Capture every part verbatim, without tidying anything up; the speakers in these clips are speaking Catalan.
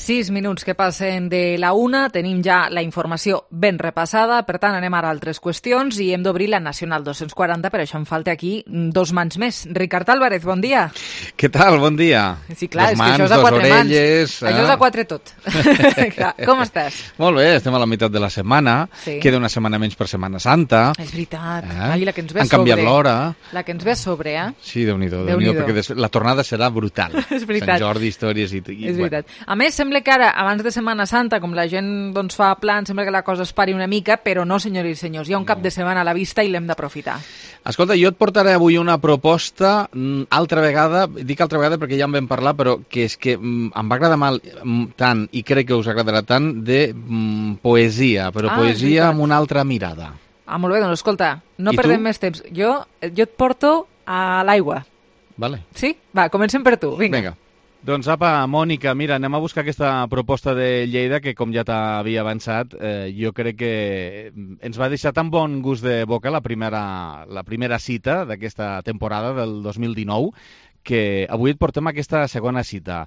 Sis minuts que passen de la una, tenim ja la informació ben repassada, per tant anem ara a altres qüestions i hem d'obrir la Nacional dos-cents quaranta, però això em falta aquí dos mans més. Ricard Álvarez, bon dia. Què tal? Bon dia. Sí, clar, dos és mans, que això és a quatre orelles, mans. Això és a quatre tot. Clar, com estàs? Molt bé, estem a la meitat de la setmana, Sí. queda una setmana menys per Setmana Santa. És veritat. Eh? Ai, la que ens ve a Han sobre. canviat l'hora. La que ens ve a sobre, eh? Sí, Déu-n'hi-do, Déu-n'hi-do. Déu-n'hi-do, perquè des... la tornada serà brutal. És veritat. Sant Jordi, històries i... i És veritat. A més, sembla que ara, abans de Setmana Santa, com la gent doncs, fa plan, sembla que la cosa es pari una mica, però no, senyores i senyors, hi ha un cap de setmana a la vista i l'hem d'aprofitar. Escolta, jo et portaré avui una proposta, mm, altra vegada, dic altra vegada perquè ja en vam parlar, però que és que mm, em va agradar mal, mm, tant, i crec que us agradarà tant, de mm, poesia, però Ah, és poesia veritat. amb una altra mirada. Ah, molt bé, doncs escolta, no I perdem tu? més temps. Jo, jo et porto a l'aigua. Vale? Sí? Va, comencem per tu, vinga. Vinga. Doncs apa, Mònica, mira, anem a buscar aquesta proposta de Lleida que, com ja t'havia avançat, eh, jo crec que ens va deixar tan bon gust de boca la primera, la primera cita d'aquesta temporada del dos mil dinou que avui et portem aquesta segona cita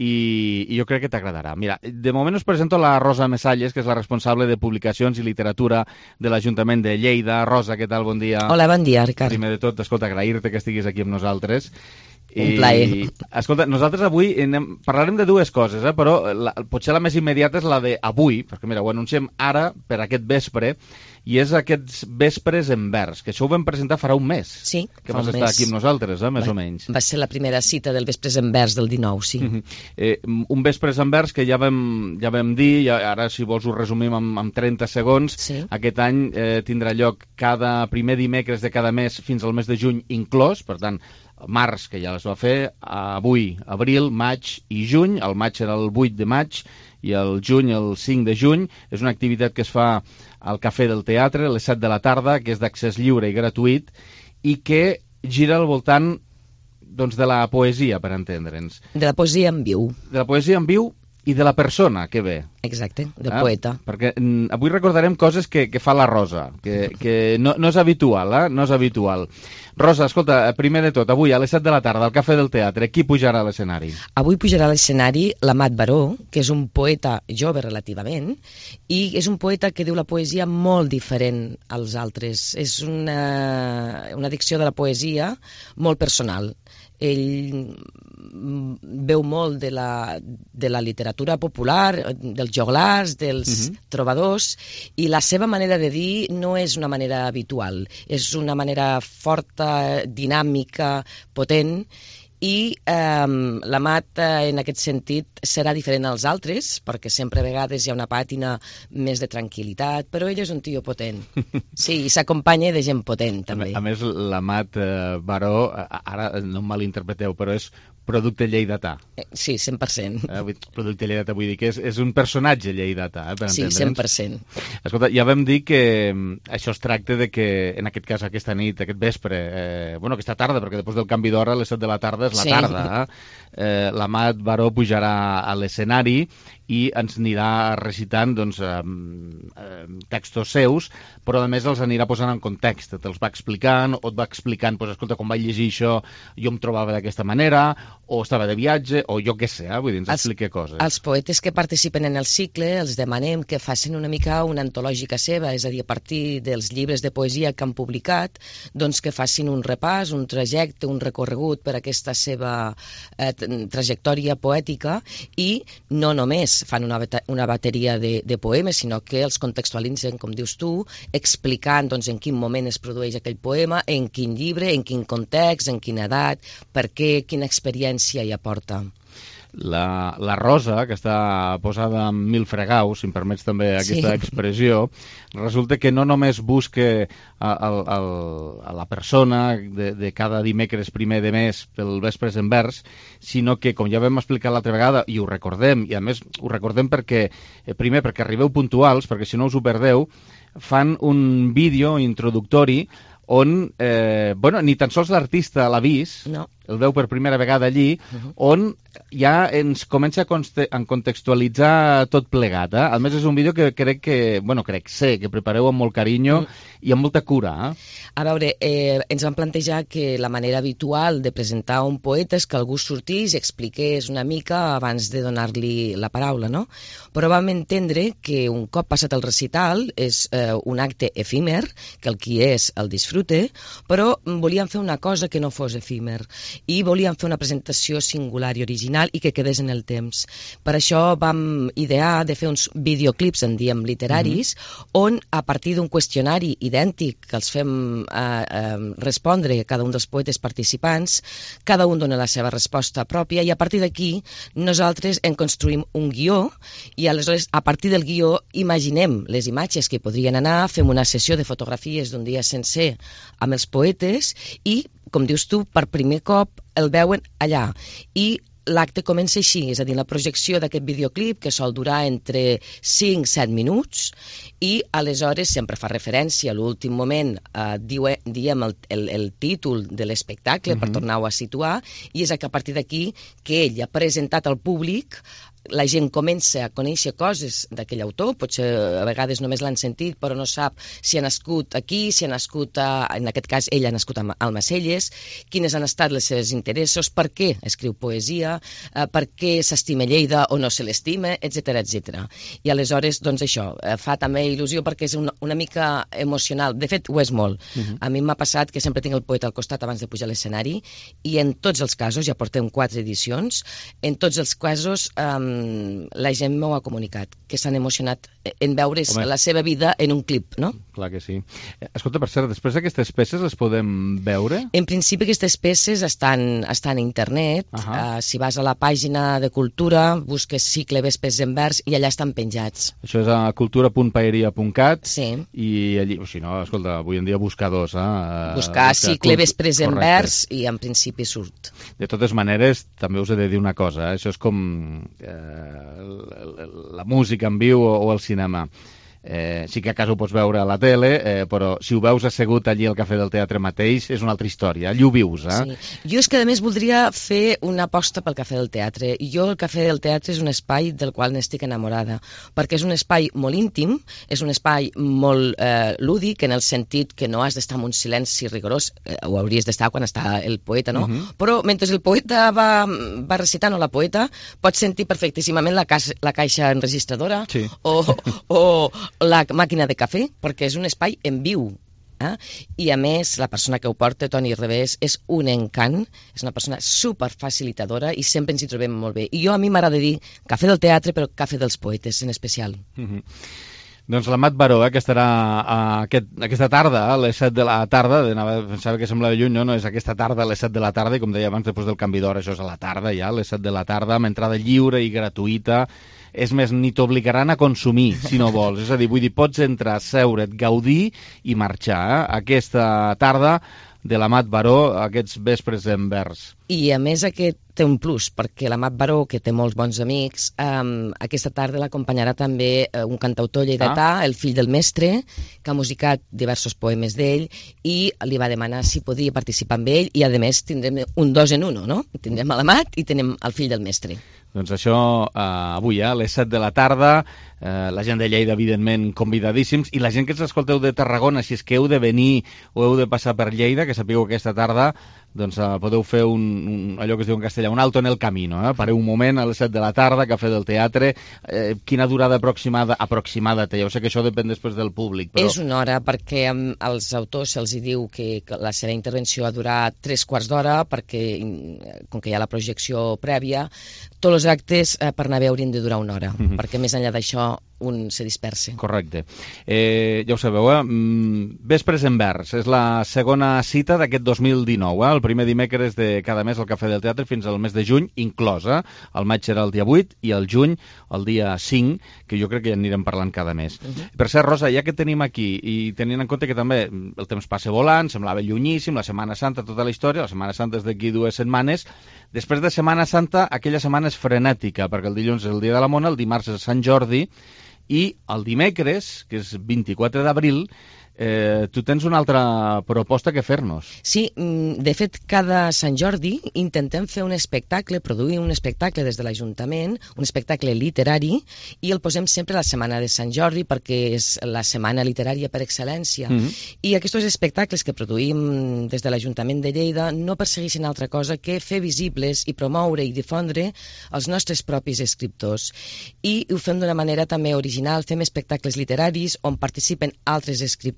i, i jo crec que t'agradarà. Mira, de moment us presento la Rosa Mesalles, que és la responsable de publicacions i literatura de l'Ajuntament de Lleida. Rosa, què tal? Bon dia. Hola, bon dia, Ricard. Primer de tot, escolta, agrair-te que estiguis aquí amb nosaltres. Un plaer. Escolta, nosaltres avui anem, parlarem de dues coses, eh? Però la, potser la més immediata és la d'avui, perquè mira, ho anunciem ara per aquest vespre, i és aquests vespres en vers, que això ho vam presentar farà un mes. Sí, que fa vas un estar mes. aquí amb nosaltres, eh? Més va, o menys. Va ser la primera cita del Vespres en Vers del dinou, sí. Uh -huh. eh, un vespres en vers que ja vam, ja vam dir, i ara si vols ho resumim en, en trenta segons, Sí. aquest any eh, tindrà lloc cada primer dimecres de cada mes fins al mes de juny inclòs, per tant, març, que ja es va fer, avui, abril, maig i juny. El maig serà el vuit de maig i el juny el cinc de juny. És una activitat que es fa al Cafè del Teatre a les set de la tarda, que és d'accés lliure i gratuït i que gira al voltant doncs, de la poesia, per entendre'ns. De la poesia en viu, De la poesia en viu i de la persona que ve. exacte, del Eh? poeta. Perquè mm, avui recordarem coses que, que fa la Rosa, que, que no, no és habitual, eh? No és habitual. Rosa, escolta, primer de tot, avui a les set de la tarda al Cafè del Teatre, qui pujarà a l'escenari? Avui pujarà a l'escenari l'Amat Baró, que és un poeta jove relativament, i és un poeta que diu la poesia molt diferent als altres. És una, una dicció de la poesia molt personal. Ell veu molt de la, de la literatura popular, dels joglars, dels Mhm. trobadors, i la seva manera de dir no és una manera habitual, és una manera forta, dinàmica, potent, i eh, l'Amat eh, en aquest sentit serà diferent als altres, perquè sempre a vegades hi ha una pàtina més de tranquil·litat, però ell és un tio potent. Sí, i s'acompanya de gent potent, també. A, a més, l'Amat eh, Baró, eh, ara no em malinterpreteu, però és producte lleidatà. Eh, Sí, cent per cent. Eh? Vull dir, producte lleidatà, vull dir que és, és un personatge lleidatà, eh, per Sí, entendre'ns. cent per cent. Escolta, ja vam dir que mm, això es tracta de que, en aquest cas, aquesta nit, aquest vespre, eh, bueno, aquesta tarda, perquè després del canvi d'hora, a les set de la tarda és la Sí. tarda, eh? eh l'Amat Baró pujarà a l'escenari i ens anirà recitant doncs, eh, eh, textos seus, però a més els anirà posant en context, te'ls va explicant, o et va explicant, doncs, escolta, quan vaig llegir això jo em trobava d'aquesta manera, o estava de viatge, o jo què sé, eh? Vull dir, ens Els- explica coses. Els poetes que participen en el cicle els demanem que facin una mica una antològica seva, és a dir, a partir dels llibres de poesia que han publicat, doncs que facin un repàs, un trajecte, un recorregut per aquesta seva eh, t- trajectòria poètica, i no només fan una, bata- una bateria de, de poemes, sinó que els contextualitzen, com dius tu, explicant doncs, en quin moment es produeix aquell poema, en quin llibre, en quin context, en quina edat, per què, quina experiència hi aporta. La, la Rosa, que està posada en mil fregaus, si em permets també aquesta Sí. expressió, resulta que no només busque a, a, a, a la persona de, de cada dimecres primer de mes pel Vespres en Vers, sinó que, com ja vam explicar l'altra vegada, i ho recordem, i a més ho recordem perquè, eh, primer perquè arribeu puntuals, perquè si no us ho perdeu, fan un vídeo introductori on, eh, bueno, ni tan sols l'artista l'ha vist, No. el veu per primera vegada allí, uh-huh. on ja ens comença a, conste- a contextualitzar tot plegat. Eh? A més, és un vídeo que crec que, bueno, crec, sé, que prepareu amb molt carinyo uh-huh. i amb molta cura. Eh? A veure, eh, ens vam plantejar que la manera habitual de presentar un poeta és que algú sortís i expliqués una mica abans de donar-li la paraula, no? Però vam entendre que un cop passat el recital és eh, un acte efímer, que el qui és el disfrute, però volíem fer una cosa que no fos efímer i volíem fer una presentació singular i original i que quedés en el temps. Per això vam idear de fer uns videoclips, en diem literaris, mm-hmm. on a partir d'un qüestionari idèntic que els fem eh, eh, respondre a cada un dels poetes participants, cada un dona la seva resposta pròpia i a partir d'aquí nosaltres en construïm un guió i aleshores a partir del guió imaginem les imatges que podrien anar, fem una sessió de fotografies d'un dia sencer amb els poetes i, com dius tu, per primer cop el veuen allà i l'acte comença així, és a dir, la projecció d'aquest videoclip que sol durar entre cinc a set minuts i aleshores sempre fa referència a l'últim moment, eh, diu, diem el, el, el títol de l'espectacle uh-huh. per tornar-ho a situar i és que a partir d'aquí que ell ha presentat al públic la gent comença a conèixer coses d'aquell autor, potser a vegades només l'han sentit però no sap si ha nascut aquí, si ha nascut, a, en aquest cas ell ha nascut a Almacelles, quines han estat els seus interessos, per què escriu poesia, eh, per què s'estima Lleida o no se l'estima, etcètera, etcètera. I aleshores, doncs això, eh, fa també il·lusió perquè és una, una mica emocional, de fet ho és molt. Uh-huh. A mi m'ha passat que sempre tinc el poeta al costat abans de pujar a l'escenari i en tots els casos, ja portem quatre edicions, en tots els casos eh, la gent m'ho ha comunicat, que s'han emocionat en veure Home. la seva vida en un clip, no? Clar que sí. Escolta, per cert, després d'aquestes peces les podem veure? En principi aquestes peces estan, estan a internet. Uh-huh. Uh, si vas a la pàgina de Cultura, busques cicle Vespres en vers i allà estan penjats. Això és a cultura punt paeria punt cat sí. i allí, o si no, escolta, avui en dia buscadors, eh? Buscar cicle cult... Vespres en vers i en principi surt. De totes maneres, també us he de dir una cosa, eh? Això és com eh, la música en viu o, o el cinema. Eh, sí que a casa ho pots veure a la tele, eh, però si ho veus assegut allí al Cafè del Teatre mateix és una altra història, allí ho vius, eh? Sí. Jo és que a més voldria fer una aposta pel Cafè del Teatre. Jo el Cafè del Teatre és un espai del qual n'estic enamorada, perquè és un espai molt íntim, és un espai molt eh, lúdic, en el sentit que no has d'estar en un silenci rigorós, eh, ho hauries d'estar quan està el poeta, no? Uh-huh. Però mentre el poeta va, va recitant o la poeta, pots sentir perfectíssimament la, ca la caixa enregistradora sí. o, o la màquina de cafè, perquè és un espai en viu. Eh? I a més, la persona que ho porta, Toni Revés, és un encant, és una persona superfacilitadora i sempre ens hi trobem molt bé. I jo a mi m'agrada dir Cafè del Teatre, però Cafè dels Poetes en especial. Mm-hmm. Doncs l'Amat Baró, eh, que estarà a aquest, aquesta tarda, a les set de la tarda, pensava que semblava lluny, no? no, és aquesta tarda a les set de la tarda, i com deia abans, després del canvi d'hora, això és a la tarda ja, a les set de la tarda, amb entrada lliure i gratuïta. És més, ni t'obligaran a consumir, si no vols. És a dir, vull dir, pots entrar, seure't, gaudir i marxar. Eh? Aquesta tarda de l'Amat Baró, aquests vespres en vers. I a més aquest té un plus, perquè l'Amat Baró, que té molts bons amics, um, aquesta tarda l'acompanyarà també uh, un cantautor lleidatà, ah. el fill del mestre, que ha musicat diversos poemes d'ell, i li va demanar si podia participar amb ell, i a més tindrem un dos en uno, no? Tindrem l'Amat i tenim el fill del mestre. Doncs això, eh, avui, eh, a les set de la tarda, eh, la gent de Lleida, evidentment, convidadíssims, i la gent que ens escolteu de Tarragona, si és que heu de venir o heu de passar per Lleida, que sapigueu que aquesta tarda doncs, eh, podeu fer un, un, allò que es diu en castellà, un alto en el camino. Eh? Pareu un moment a les set de la tarda, Cafè del Teatre. Eh, quina durada aproximada? Aproximada té, ja sé que això depèn després del públic. Però... És una hora, perquè um, als autors se'ls diu que, que la seva intervenció ha durat tres quarts d'hora, perquè com que hi ha la projecció prèvia, tots els actes eh, per anar a veure haurien de durar una hora, mm-hmm. perquè més enllà d'això un se dispersa. Correcte. Eh, ja ho sabeu, eh? Vespres en vers. És la segona cita d'aquest dos mil dinou, eh? El primer dimecres de cada mes al Cafè del Teatre fins al mes de juny, inclòs, eh? El maig serà el dia vuit i el juny el dia cinc, que jo crec que ja anirem parlant cada mes. Uh-huh. Per cert, Rosa, ja que tenim aquí, i tenint en compte que també el temps passa volant, semblava llunyíssim, la Setmana Santa, tota la història, la Setmana Santa és d'aquí dues setmanes, després de Setmana Santa, aquella setmana és frenètica, perquè el dilluns és el dia de la Mona, el dimarts és Sant Jordi, i el dimecres, que és vint-i-quatre d'abril, Eh, tu tens una altra proposta que fer-nos. Sí, de fet, cada Sant Jordi intentem fer un espectacle, produir un espectacle des de l'Ajuntament, un espectacle literari, i el posem sempre a la setmana de Sant Jordi perquè és la setmana literària per excel·lència. Mm-hmm. I aquests espectacles que produïm des de l'Ajuntament de Lleida no persegueixen altra cosa que fer visibles i promoure i difondre els nostres propis escriptors. I ho fem d'una manera també original, fem espectacles literaris on participen altres escriptors,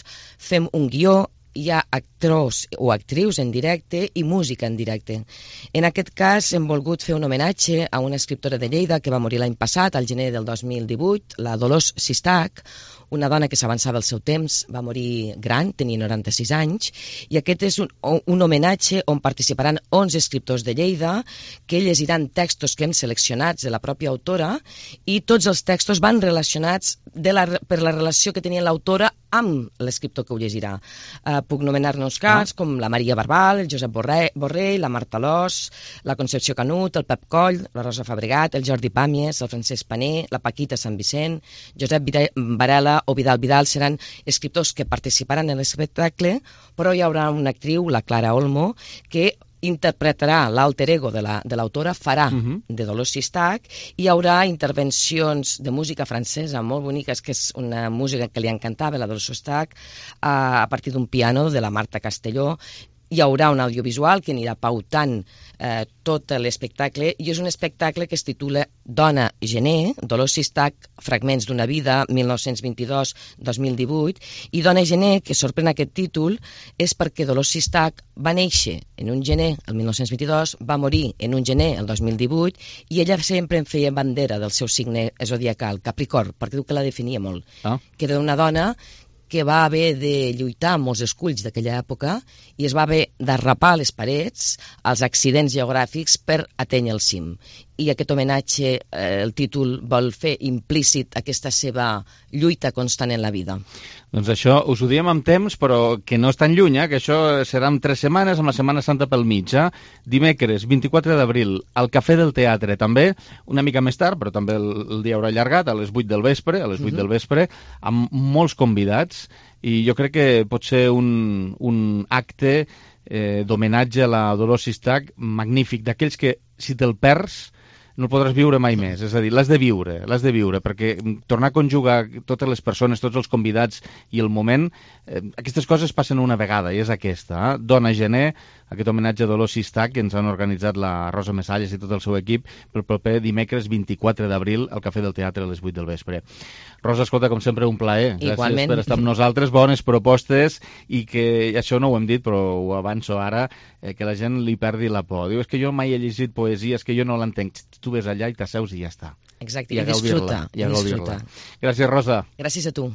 fem un guió, hi ha actors o actrius en directe i música en directe. En aquest cas hem volgut fer un homenatge a una escriptora de Lleida que va morir l'any passat, al gener del dos mil divuit, la Dolors Sistac, una dona que s'avançava el seu temps, va morir gran, tenia noranta-sis anys, i aquest és un, un homenatge on participaran onze escriptors de Lleida que llegiran textos que hem seleccionats de la pròpia autora, i tots els textos van relacionats de la, per la relació que tenia l'autora amb l'escriptor que ho llegirà. Uh, puc nomenar-ne uns cas ah. com la Maria Barbal, el Josep Borrell, Borrell, la Marta Lós, la Concepció Canut, el Pep Coll, la Rosa Fabregat, el Jordi Pàmies, el Francesc Paner, la Paquita Sant Vicent, Josep Varela o Vidal Vidal seran escriptors que participaran en l'espectacle, però hi haurà una actriu, la Clara Olmo, que interpretarà l'alter ego de l'autora, la, farà uh-huh. de Dolors Sistac, i hi haurà intervencions de música francesa molt boniques, que és una música que li encantava, la Dolors Sistac, a, a partir d'un piano de la Marta Castelló. Hi haurà un audiovisual que anirà pautant eh, tot l'espectacle, i és un espectacle que es titula Dona Gener, Dolors Sistac, fragments d'una vida, mil nou-cents vint-i-dos a dos mil divuit, i Dona Gener, que sorprèn aquest títol, és perquè Dolors Sistac va néixer en un gener, el mil nou-cents vint-i-dos, va morir en un gener, el dos mil divuit, i ella sempre en feia bandera del seu signe zodiacal, Capricorn, perquè diu que la definia molt, ah. que era una dona que va haver de lluitar amb molts esculls d'aquella època i es va haver d'arrapar les parets als accidents geogràfics per atènyer el cim. I aquest homenatge, eh, el títol vol fer implícit aquesta seva lluita constant en la vida. Doncs això us ho diem amb temps, però que no és tan lluny, eh? Que això serà en tres setmanes, amb la Setmana Santa pel mig. Eh? Dimecres, vint-i-quatre d'abril, al Cafè del Teatre, també, una mica més tard, però també el, el dia haurà allargat, a les vuit del vespre, a les vuit uh-huh. del vespre, amb molts convidats, i jo crec que pot ser un, un acte eh, d'homenatge a la Dolors Sistac magnífic, d'aquells que, si te'l perds, no el podràs viure mai més, és a dir, l'has de viure, l'has de viure, perquè tornar a conjugar totes les persones, tots els convidats i el moment, eh, aquestes coses passen una vegada, i és aquesta, eh? Dona Gener, aquest homenatge a Dolors Sistac que ens han organitzat la Rosa Mesalles i tot el seu equip pel proper dimecres vint-i-quatre d'abril al Cafè del Teatre a les vuit del vespre. Rosa, escolta, com sempre, un plaer. Igualment. Gràcies per estar amb nosaltres, bones propostes, i que, això no ho hem dit, però ho avanço ara, eh, que la gent li perdi la por. Diu, és que jo mai he llegit poesia, és que jo no l'entenc. Tu ves allà i t'asseus i ja està. Exacte, i, i disfruta. I disfruta. Gràcies, Rosa. Gràcies a tu.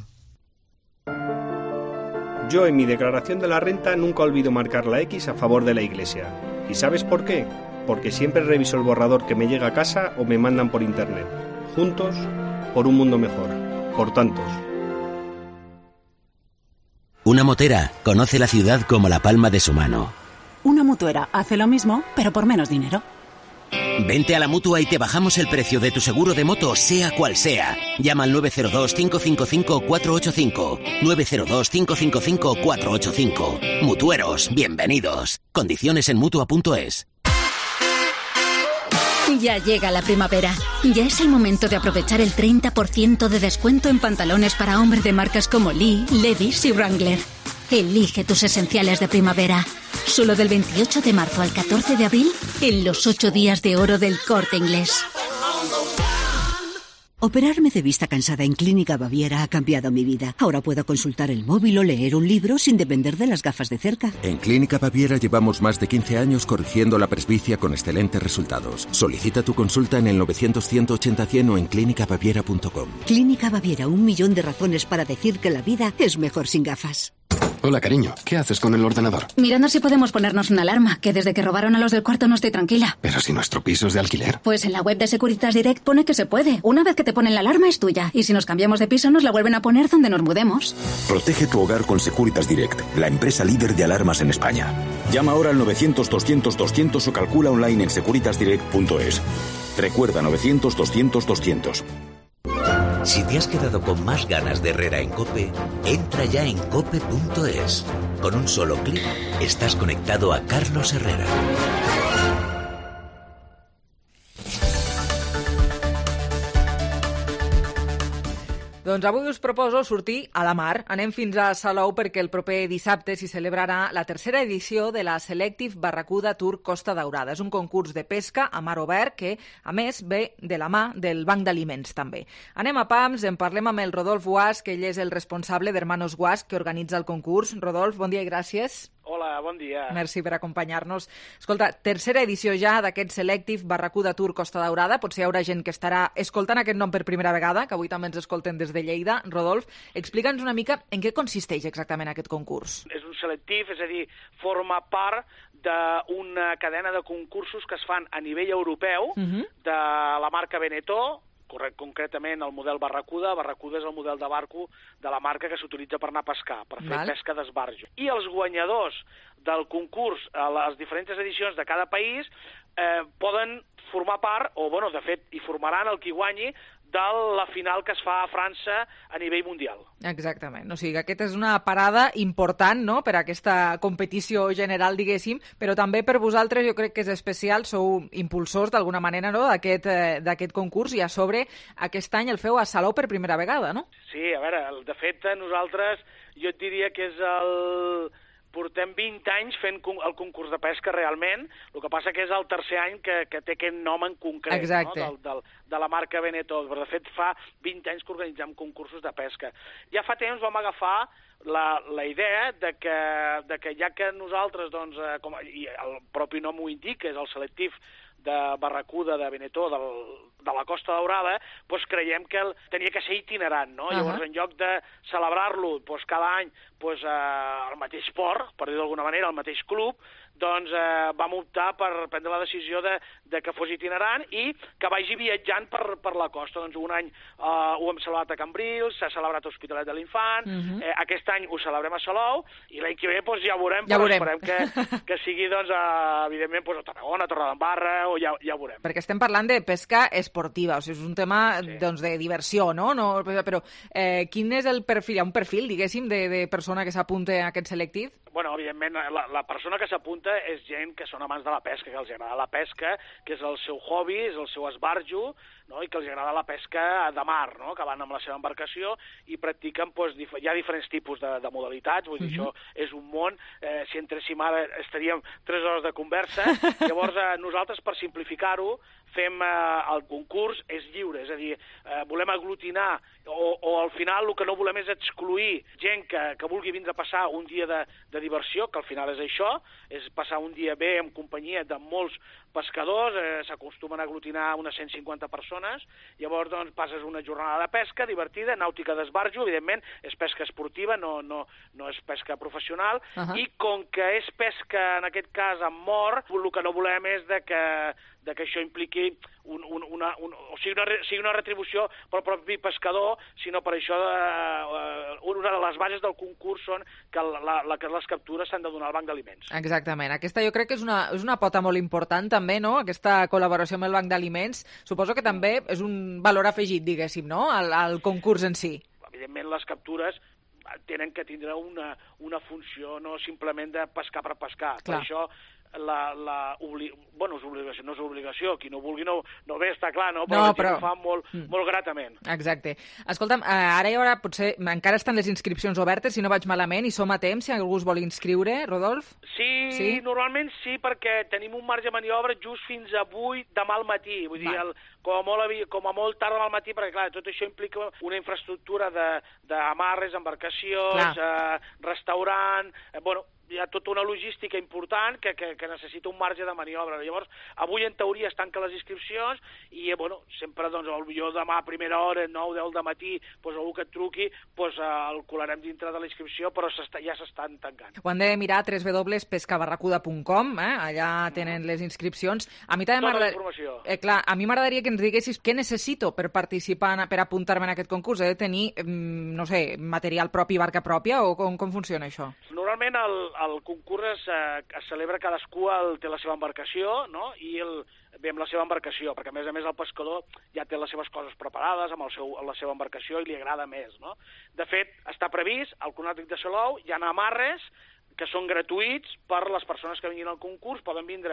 Yo en mi declaración de la renta nunca olvido marcar la X a favor de la Iglesia. ¿Y sabes por qué? Porque siempre reviso el borrador que me llega a casa o me mandan por internet. Juntos, por un mundo mejor. Por tantos. Una motera conoce la ciudad como la palma de su mano. Una mutuera hace lo mismo, pero por menos dinero. Vente a la Mutua y te bajamos el precio de tu seguro de moto, sea cual sea. Llama al nueve cero dos, cinco cinco cinco, cuatro ocho cinco. nueve cero dos, cinco cinco cinco, cuatro ocho cinco. Mutueros, bienvenidos. Condiciones en Mutua punto es. Ya llega la primavera. Ya es el momento de aprovechar el treinta por ciento de descuento en pantalones para hombre de marcas como Lee, Levi's y Wrangler. Elige tus esenciales de primavera. Solo del veintiocho de marzo al catorce de abril en los ocho días de oro del Corte Inglés. Operarme de vista cansada en Clínica Baviera ha cambiado mi vida. Ahora puedo consultar el móvil o leer un libro sin depender de las gafas de cerca. En Clínica Baviera llevamos más de quince años corrigiendo la presbicia con excelentes resultados. Solicita tu consulta en el novecientos, ciento ochenta, cien o en clínica baviera punto com. Clínica Baviera, un millón de razones para decir que la vida es mejor sin gafas. Hola, cariño. ¿Qué haces con el ordenador? Mirando si podemos ponernos una alarma, que desde que robaron a los del cuarto no estoy tranquila. Pero si nuestro piso es de alquiler. Pues en la web de Securitas Direct pone que se puede. Una vez que te ponen la alarma es tuya. Y si nos cambiamos de piso nos la vuelven a poner donde nos mudemos. Protege tu hogar con Securitas Direct, la empresa líder de alarmas en España. Llama ahora al novecientos, doscientos, doscientos o calcula online en securitas direct punto es. Recuerda novecientos, doscientos, doscientos. Si te has quedado con más ganas de Herrera en COPE, entra ya en cope punto es. Con un solo clic estás conectado a Carlos Herrera. Doncs avui us proposo sortir a la mar. Anem fins a Salou perquè el proper dissabte s'hi celebrarà la tercera edició de la Selective Barracuda Tour Costa Daurada. És un concurs de pesca a mar obert que, a més, ve de la mà del Banc d'Aliments, també. Anem a Pams, en parlem amb el Rodolf Guasch, que ell és el responsable d'Hermanos Guasch, que organitza el concurs. Rodolf, bon dia i gràcies. Hola, bon dia. Merci per acompanyar-nos. Escolta, tercera edició ja d'aquest Selective Barracuda Tour Costa Daurada. Potser hi haurà gent que estarà escoltant aquest nom per primera vegada, que avui també ens escolten des de Lleida. Rodolf, explica'ns una mica en què consisteix exactament aquest concurs. És un selectiu, és a dir, forma part d'una cadena de concursos que es fan a nivell europeu uh-huh. de la marca Beneteau, concretament el model Barracuda. Barracuda és el model de barco de la marca que s'utilitza per anar a pescar, per fer Val. pesca d'esbarjo. I els guanyadors del concurs a les diferents edicions de cada país eh, poden formar part, o bueno, de fet, hi formaran el qui guanyi de la final que es fa a França a nivell mundial. Exactament. O sigui, aquesta és una parada important, no?, per a aquesta competició general, diguéssim, però també per vosaltres jo crec que és especial, sou impulsors d'alguna manera, no?, d'aquest eh, d'aquest concurs, i a sobre aquest any el feu a Salou per primera vegada, no? Sí, a veure, de fet nosaltres jo et diria que és el... Portem vint anys fent el concurs de pesca realment, el que passa que és el tercer any que, que té aquest nom en concret, no? del, del, de la marca Beneteau. Però de fet fa vint anys que organitzem concursos de pesca. Ja fa temps vam agafar la, la idea de que, de que ja que nosaltres, doncs, eh, com, i el propi nom ho indica, és el selectiu de Barracuda, de Beneteau, del, de la Costa Daurada, doncs creiem que el, tenia que ser itinerant, no? Uh-huh. Llavors, en lloc de celebrar-lo doncs, cada any doncs, eh, al mateix port, per dir-ho d'alguna manera, al mateix club, doncs eh, vam optar per prendre la decisió de, de que fos itinerant i que vagi viatjant per, per la costa. Doncs un any eh, ho hem celebrat a Cambrils, s'ha celebrat a Hospitalet de l'Infant, uh-huh. eh, aquest any ho celebrem a Salou, i l'any que ve doncs, ja ho veurem, ja però veurem. esperem que, que sigui, doncs, eh, evidentment, doncs, a Tarragona, a Torredembarra, o ja, ja ho veurem. Perquè estem parlant de pesca esportiva, o sigui, és un tema sí. doncs, de diversió, no? no però eh, quin és el perfil, hi ha un perfil, diguéssim, de, de persona que s'apunta a aquest selectiu? Bueno, evidentment, la, la persona que s'apunta és gent que són amants de la pesca, que els agrada la pesca, que és el seu hobby, és el seu esbarjo, no? I que els agrada la pesca de mar, no? Que van amb la seva embarcació i practiquen, doncs, dif- hi ha diferents tipus de, de modalitats, vull dir, uh-huh. això és un món, eh, si entréssim ara estaríem tres hores de conversa, llavors eh, nosaltres, per simplificar-ho, fem eh, el concurs, és lliure, és a dir, eh, volem aglutinar, o, o al final el que no volem és excluir gent que, que vulgui vindre a passar un dia de, de diversió, que al final és això, és passar un dia bé en companyia de molts pescadors, eh, s'acostumen a aglutinar unes cent cinquanta persones, llavors doncs passes una jornada de pesca divertida, nàutica d'esbarjo, evidentment és pesca esportiva, no, no, no és pesca professional, uh-huh. i com que és pesca, en aquest cas, amb mort, el que no volem és de que, de que això impliqui un, un, una, un, o sigui una, sigui una retribució pel propi pescador, sinó per això eh, una de les bases del concurs són que la, la, les captures s'han de donar al Banc d'Aliments. Exactament. Aquesta jo crec que és una, és una pota molt important també, no?, aquesta col·laboració amb el Banc d'Aliments. Suposo que també és un valor afegit, diguéssim, no?, al, al concurs en si. Evidentment, les captures tenen que tindre una, una funció no simplement de pescar per pescar. Clar. Per això la, la obli... bueno, és obligació, no és obligació, qui no vulgui no, no ve, està clar, no? Però, no, la gent però... ho fa molt, mm. molt gratament. Exacte. Escolta'm, ara hi haurà, potser, encara estan les inscripcions obertes, si no vaig malament, i som a temps, si algú es vol inscriure, Rodolf? Sí, sí? normalment sí, perquè tenim un marge de maniobra just fins avui, demà al matí, vull dir, el, com, a molt, com a molt tard al matí, perquè clar, tot això implica una infraestructura d'amarres, embarcacions, eh, restaurant, eh, bueno, hi ha tota una logística important que, que, que necessita un marge de maniobra. Llavors, avui en teoria es tanquen les inscripcions i, bueno, sempre, doncs, potser demà a primera hora, nou deu del matí, doncs algú que et truqui, doncs el colarem dintre de la inscripció, però ja s'estan tancant. Ho han de mirar a w w w punt pesca barracuda punt com, eh? Allà tenen les inscripcions. A mi també tota la informació. Eh, clar, a mi m'agradaria que ens diguessis què necessito per participar, per apuntar-me en aquest concurs. He de tenir, no sé, material propi, barca pròpia, o com, com funciona això? Normalment el, el concurs es, eh, es celebra cadascú el, té la seva embarcació, no? I el, ve amb la seva embarcació, perquè a més a més el pescador ja té les seves coses preparades amb el seu, la seva embarcació i li agrada més, no? De fet, està previst, al Club Nàutic de Salou hi ha amarres que són gratuïts per les persones que vinguin al concurs, poden vindre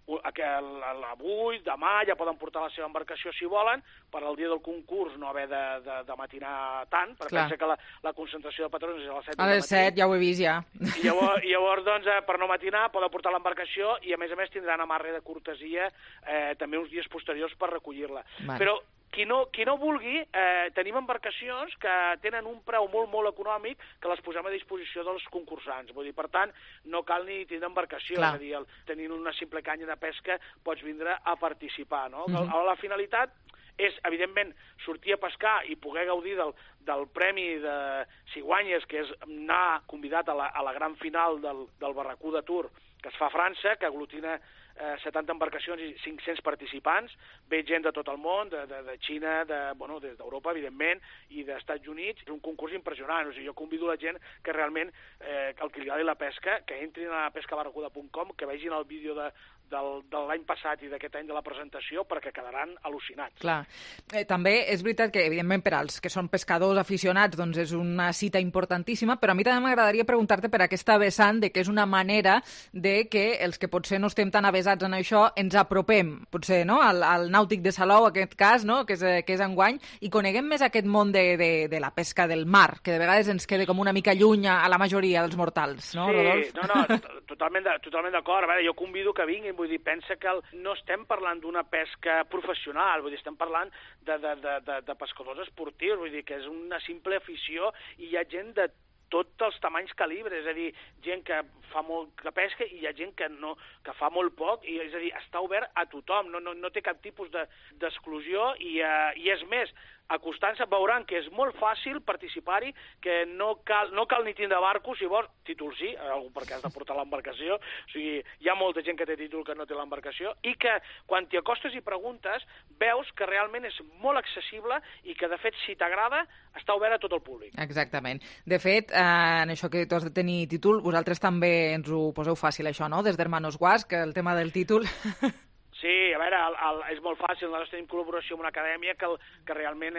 avui, demà, ja poden portar la seva embarcació si volen, per al dia del concurs no haver de, de, de matinar tant, perquè pensa que la, la concentració de patrons és a les set a les set, ja ho he vist, ja. I llavors, i llavors doncs, per no matinar, poden portar l'embarcació i, a més a més, tindran amarre de cortesia eh, també uns dies posteriors per recollir-la. Vale. Però qui no, qui no vulgui, eh, tenim embarcacions que tenen un preu molt, molt econòmic que les posem a disposició dels concursants. Vull dir, per tant, no cal ni tindre embarcació, Clar. és a dir, el, tenint una simple canya de pesca pots vindre a participar, no? Mm-hmm. La finalitat és, evidentment, sortir a pescar i poder gaudir del, del premi de si guanyes, que és anar convidat a la, a la gran final del, del Barracuda Tour, que es fa a França, que aglutina eh, setanta embarcacions i cinc-cents participants, ve gent de tot el món, de, de, de Xina, de, bueno, des d'Europa, evidentment, i d'Estats Units. És un concurs impressionant. O sigui, jo convido la gent que realment, eh, el que li agradi la pesca, que entrin a pesca barracuda punt com, que vegin el vídeo de, del, de l'any passat i d'aquest any de la presentació, perquè quedaran al·lucinats. Clar. Eh, també és veritat que, evidentment, per als que són pescadors aficionats, doncs és una cita importantíssima, però a mi també m'agradaria preguntar-te per aquesta vessant de que és una manera de que els que potser no estem tan avesats en això ens apropem, potser, no?, al, al Nàutic de Salou, en aquest cas, no?, que és, que és enguany, i coneguem més aquest món de, de, de la pesca del mar, que de vegades ens queda com una mica lluny a la majoria dels mortals, no, sí, Rodolf? Sí, no, no, totalment, de, totalment d'acord. A veure, jo convido que vinguin, vull dir, pensa que el, no estem parlant d'una pesca professional, vull dir, estem parlant de, de, de, de, de pescadors esportius, vull dir, que és una simple afició i hi ha gent de tots els tamanys calibres, és a dir, gent que fa molt que pesca i hi ha gent que no, que fa molt poc, i és a dir, està obert a tothom, no, no, no té cap tipus de, d'exclusió i, uh, i és més, acostant-se veuran que és molt fàcil participar-hi, que no cal, no cal ni tindre barco, si vols, títol sí, algú perquè has de portar l'embarcació, o sigui, hi ha molta gent que té títol que no té l'embarcació, i que quan t'hi acostes i preguntes, veus que realment és molt accessible i que, de fet, si t'agrada, està obert a tot el públic. Exactament. De fet, eh, en això que tu has de tenir títol, vosaltres també ens ho poseu fàcil, això, no?, des d'Hermanos Guas, que el tema del títol... Sí, a veure, el, el, és molt fàcil. Nosaltres tenim col·laboració amb una acadèmia que, que realment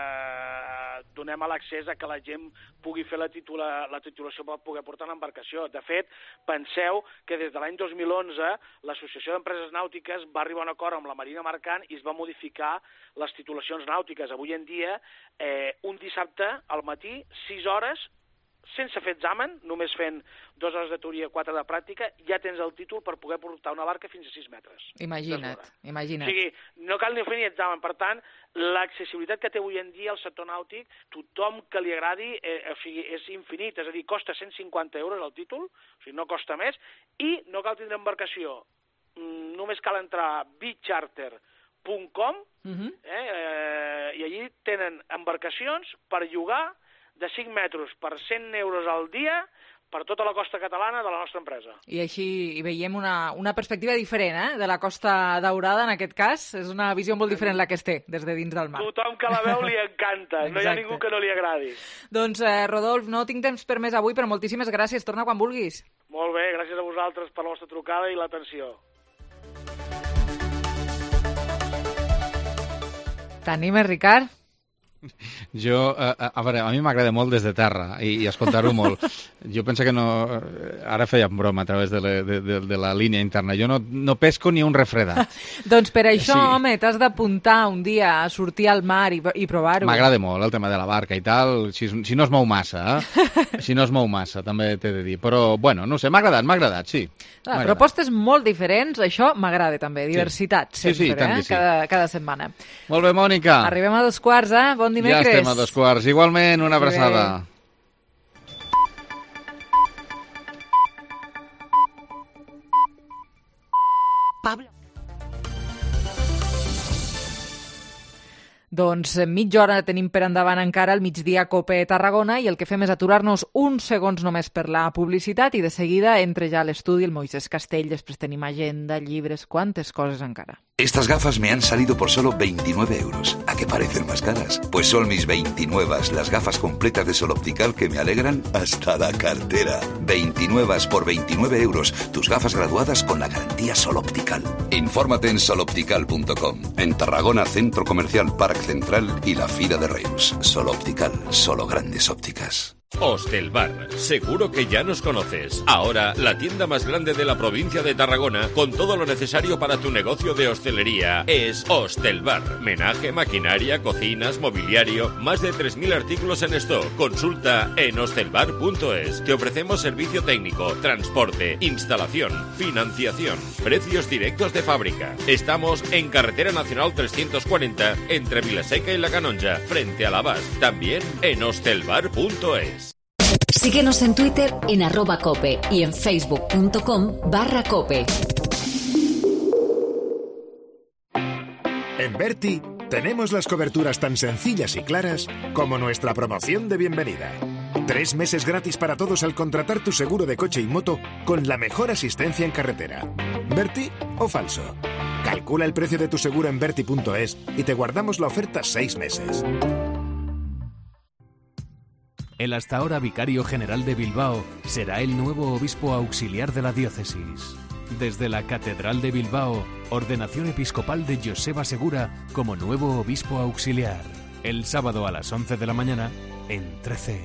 eh, donem a l'accés a que la gent pugui fer la, titula, la titulació per poder portar l'embarcació. De fet, penseu que des de l'any dos mil onze l'Associació d'Empreses Nàutiques va arribar a un acord amb la Marina Mercant i es va modificar les titulacions nàutiques. Avui en dia, eh, un dissabte al matí, sis hores, sense fer examen, només fent dues hores de teoria, quatre de pràctica, ja tens el títol per poder portar una barca fins a sis metres. Imagina't, imagina't. O sigui, no cal ni fer ni examen. Per tant, l'accessibilitat que té avui en dia el sector nàutic, tothom que li agradi, eh, o sigui, és infinit. És a dir, costa cent cinquanta euros el títol, o sigui, no costa més, i no cal tindre embarcació. Mm, només cal entrar a bicharter punt com uh-huh. eh, eh, i allí tenen embarcacions per llogar de cinc metres per cent euros al dia per tota la costa catalana de la nostra empresa. I així hi veiem una, una perspectiva diferent, eh?, de la Costa Daurada, en aquest cas. És una visió molt diferent la que es té des de dins del mar. Tothom que la veu li encanta, no hi ha ningú que no li agradi. Doncs, eh, Rodolf, no tinc temps per més avui, però moltíssimes gràcies. Torna quan vulguis. Molt bé, gràcies a vosaltres per la vostra trucada i l'atenció. T'animes, Ricard? Jo, a, a veure, a mi m'agrada molt des de terra i, i escoltar-ho molt. Jo penso que no... Ara feia broma a través de, la, de, de, de la línia interna. Jo no, no pesco ni un refredat. Doncs per això, sí. home, t'has d'apuntar un dia a sortir al mar i, i provar-ho. M'agrada molt el tema de la barca i tal, si, si no es mou massa, eh? Si no es mou massa, també t'he de dir. Però, bueno, no sé, m'ha agradat, m'ha agradat, sí. Clar, propostes molt diferents, això m'agrada també. Diversitat, sí. sempre, sí, sí, tant eh? que sí. Cada, cada setmana. Molt bé, Mònica. Arribem a dos quarts, eh? Bon dimecres. Ja estem a dos quarts. Igualment, una abraçada. Pablo. Doncs mitja hora tenim per endavant encara al migdia Cope Tarragona i el que fem és aturar-nos uns segons només per la publicitat i de seguida entra ja a l'estudi el Moisès Castell, després tenim agenda, llibres, quantes coses encara. Estas gafas me han salido por solo veintinueve euros. ¿A qué parecen más caras? Pues son mis veintinueve, las gafas completas de Sol Optical que me alegran hasta la cartera. veintinueve por veintinueve euros. Tus gafas graduadas con la garantía Sol Optical. Infórmate en sol optical punto com. En Tarragona, Centro Comercial Parc Central y la Fira de Reus. Sol Optical, solo grandes ópticas. Hostelbar, seguro que ya nos conoces. Ahora, la tienda más grande de la provincia de Tarragona, con todo lo necesario para tu negocio de hostelería, es Hostelbar. Menaje, maquinaria, cocinas, mobiliario, más de tres mil artículos en stock. Consulta en hostelbar punto es. Te ofrecemos servicio técnico, transporte, instalación, financiación, precios directos de fábrica. Estamos en Carretera Nacional trescientos cuarenta, entre Vilaseca y La Canonja, frente a la Bast. También en hostelbar punto es. Síguenos en Twitter en arroba cope y en facebook punto com barra cope. En Berti tenemos las coberturas tan sencillas y claras como nuestra promoción de bienvenida. Tres meses gratis para todos al contratar tu seguro de coche y moto con la mejor asistencia en carretera. ¿Berti o falso? Calcula el precio de tu seguro en berti punto es y te guardamos la oferta seis meses. El hasta ahora vicario general de Bilbao será el nuevo obispo auxiliar de la diócesis. Desde la Catedral de Bilbao, ordenación episcopal de Joseba Segura como nuevo obispo auxiliar. El sábado a las once de la mañana en trece.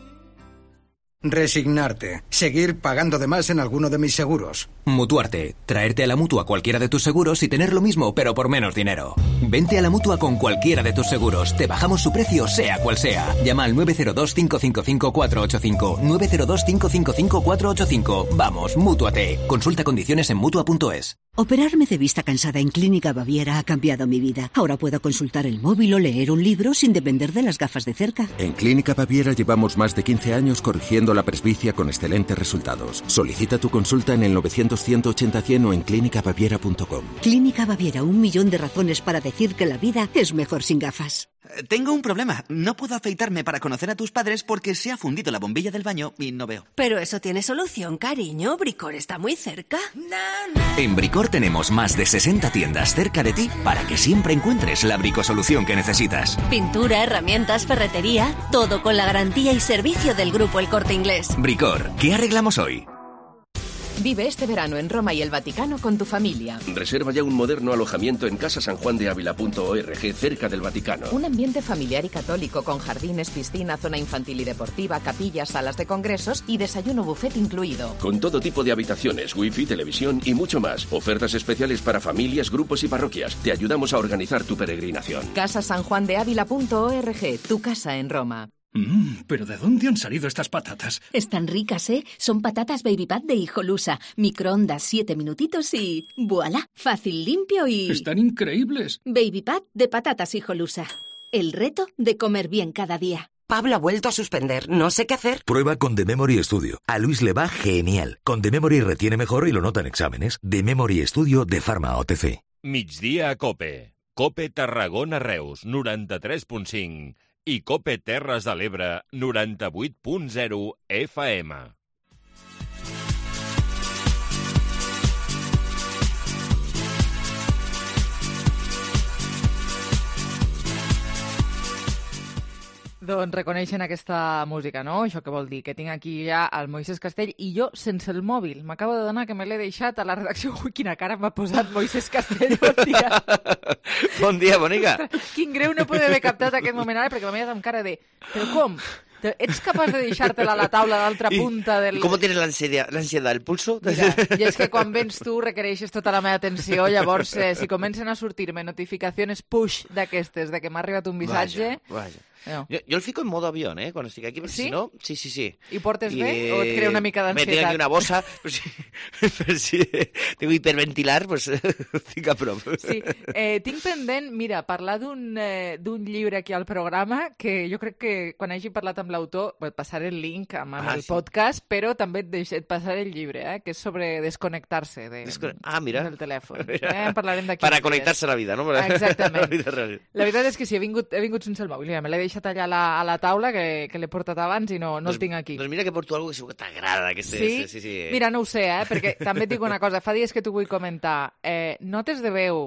Resignarte. Seguir pagando de más en alguno de mis seguros. Mutuarte. Traerte a la Mutua cualquiera de tus seguros y tener lo mismo, pero por menos dinero. Vente a la Mutua con cualquiera de tus seguros. Te bajamos su precio, sea cual sea. Llama al nueve cero dos, cinco cinco cinco, cuatro ocho cinco. nueve cero dos, cinco cinco cinco, cuatro ocho cinco. Vamos, Mútuate. Consulta condiciones en mutua punto es. Operarme de vista cansada en Clínica Baviera ha cambiado mi vida. Ahora puedo consultar el móvil o leer un libro sin depender de las gafas de cerca. En Clínica Baviera llevamos más de quince años corrigiendo la presbicia con excelentes resultados. Solicita tu consulta en el novecientos, ciento ochenta, cien o en clínica baviera punto com. Clínica Baviera, un millón de razones para decir que la vida es mejor sin gafas. Tengo un problema. No puedo afeitarme para conocer a tus padres porque se ha fundido la bombilla del baño y no veo. Pero eso tiene solución, cariño. Bricor está muy cerca. En Bricor tenemos más de sesenta tiendas cerca de ti para que siempre encuentres la bricosolución que necesitas. Pintura, herramientas, ferretería, todo con la garantía y servicio del Grupo El Corte Inglés. Bricor, ¿qué arreglamos hoy? Vive este verano en Roma y el Vaticano con tu familia. Reserva ya un moderno alojamiento en casa san juan de ávila punto org, cerca del Vaticano. Un ambiente familiar y católico con jardines, piscina, zona infantil y deportiva, capillas, salas de congresos y desayuno buffet incluido. Con todo tipo de habitaciones, wifi, televisión y mucho más. Ofertas especiales para familias, grupos y parroquias. Te ayudamos a organizar tu peregrinación. casa san juan de ávila punto org, tu casa en Roma. Mmm, ¿pero de dónde han salido estas patatas? Están ricas, ¿eh? Son patatas Baby Pat de Hijolusa. Microondas siete minutitos y... ¡Voilá! Fácil, limpio y... ¡Están increíbles! Baby Pat de patatas Hijolusa. El reto de comer bien cada día. Pablo ha vuelto a suspender. No sé qué hacer. Prueba con The Memory Studio. A Luis le va genial. Con The Memory retiene mejor y lo nota en exámenes. The Memory Studio de Pharma O T C. Migdia a Cope. Cope Tarragona Reus, noranta-tres punt cinc. I Cope Terres de l'Ebre, noranta-vuit punt zero F M. Doncs reconeixen aquesta música, no? Això què vol dir? Que tinc aquí ja el Moisés Castell i jo sense el mòbil. M'acabo de donar que me l'he deixat a la redacció. Ui, quina cara m'ha posat Moisés Castell. Bon dia. Bon dia, bonica. Quin greu no poder haver captat aquest moment ara, perquè m'ha mirat amb cara de... Però com? ¿Ets capaç de deixar-te-la a la taula d'altra punta del... ¿Y cómo tienes la ansiedad, la ansiedad el pulso? Mira, i és que quan vens tu requereixes tota la meva atenció, llavors eh, si comencen a sortir-me notificacions push d'aquestes, de que m'ha arribat un missatge... Vaja, vaja. No. Yo, yo el fico en modo avión, ¿eh? Cuando estoy aquí, porque ¿Sí? si no, sí, sí, sí. ¿Y portes y, bé o et crea una mica d'ansietat? Me tengo aquí una bossa, pues sí, pues sí, tengo que hiperventilar, pues tinc a prop. Sí, eh, tinc pendent, mira, parlar d'un eh, d'un llibre aquí al programa, que jo crec que quan hagi parlat amb l'autor, et passaré el link amb, amb ah, el sí. podcast, però també et, deix, et passaré el llibre, eh, que és sobre desconnectar-se de, Descon... ah, mira. del telèfon. Mira. Eh, en parlarem d'aquí. Para conectarse a la vida, no? Exactament. La, vida real. La veritat és que sí, he vingut, he vingut sense el mòbil, ja me l'he deixat allà a la, a la taula, que, que l'he portat abans i no, no pues, el tinc aquí. Doncs mira que porto algo que segur que t'agrada. Que sí? sí, sí, sí. Mira, no ho sé, eh? Perquè també et dic una cosa, fa dies que t'ho vull comentar. Eh, notes de veu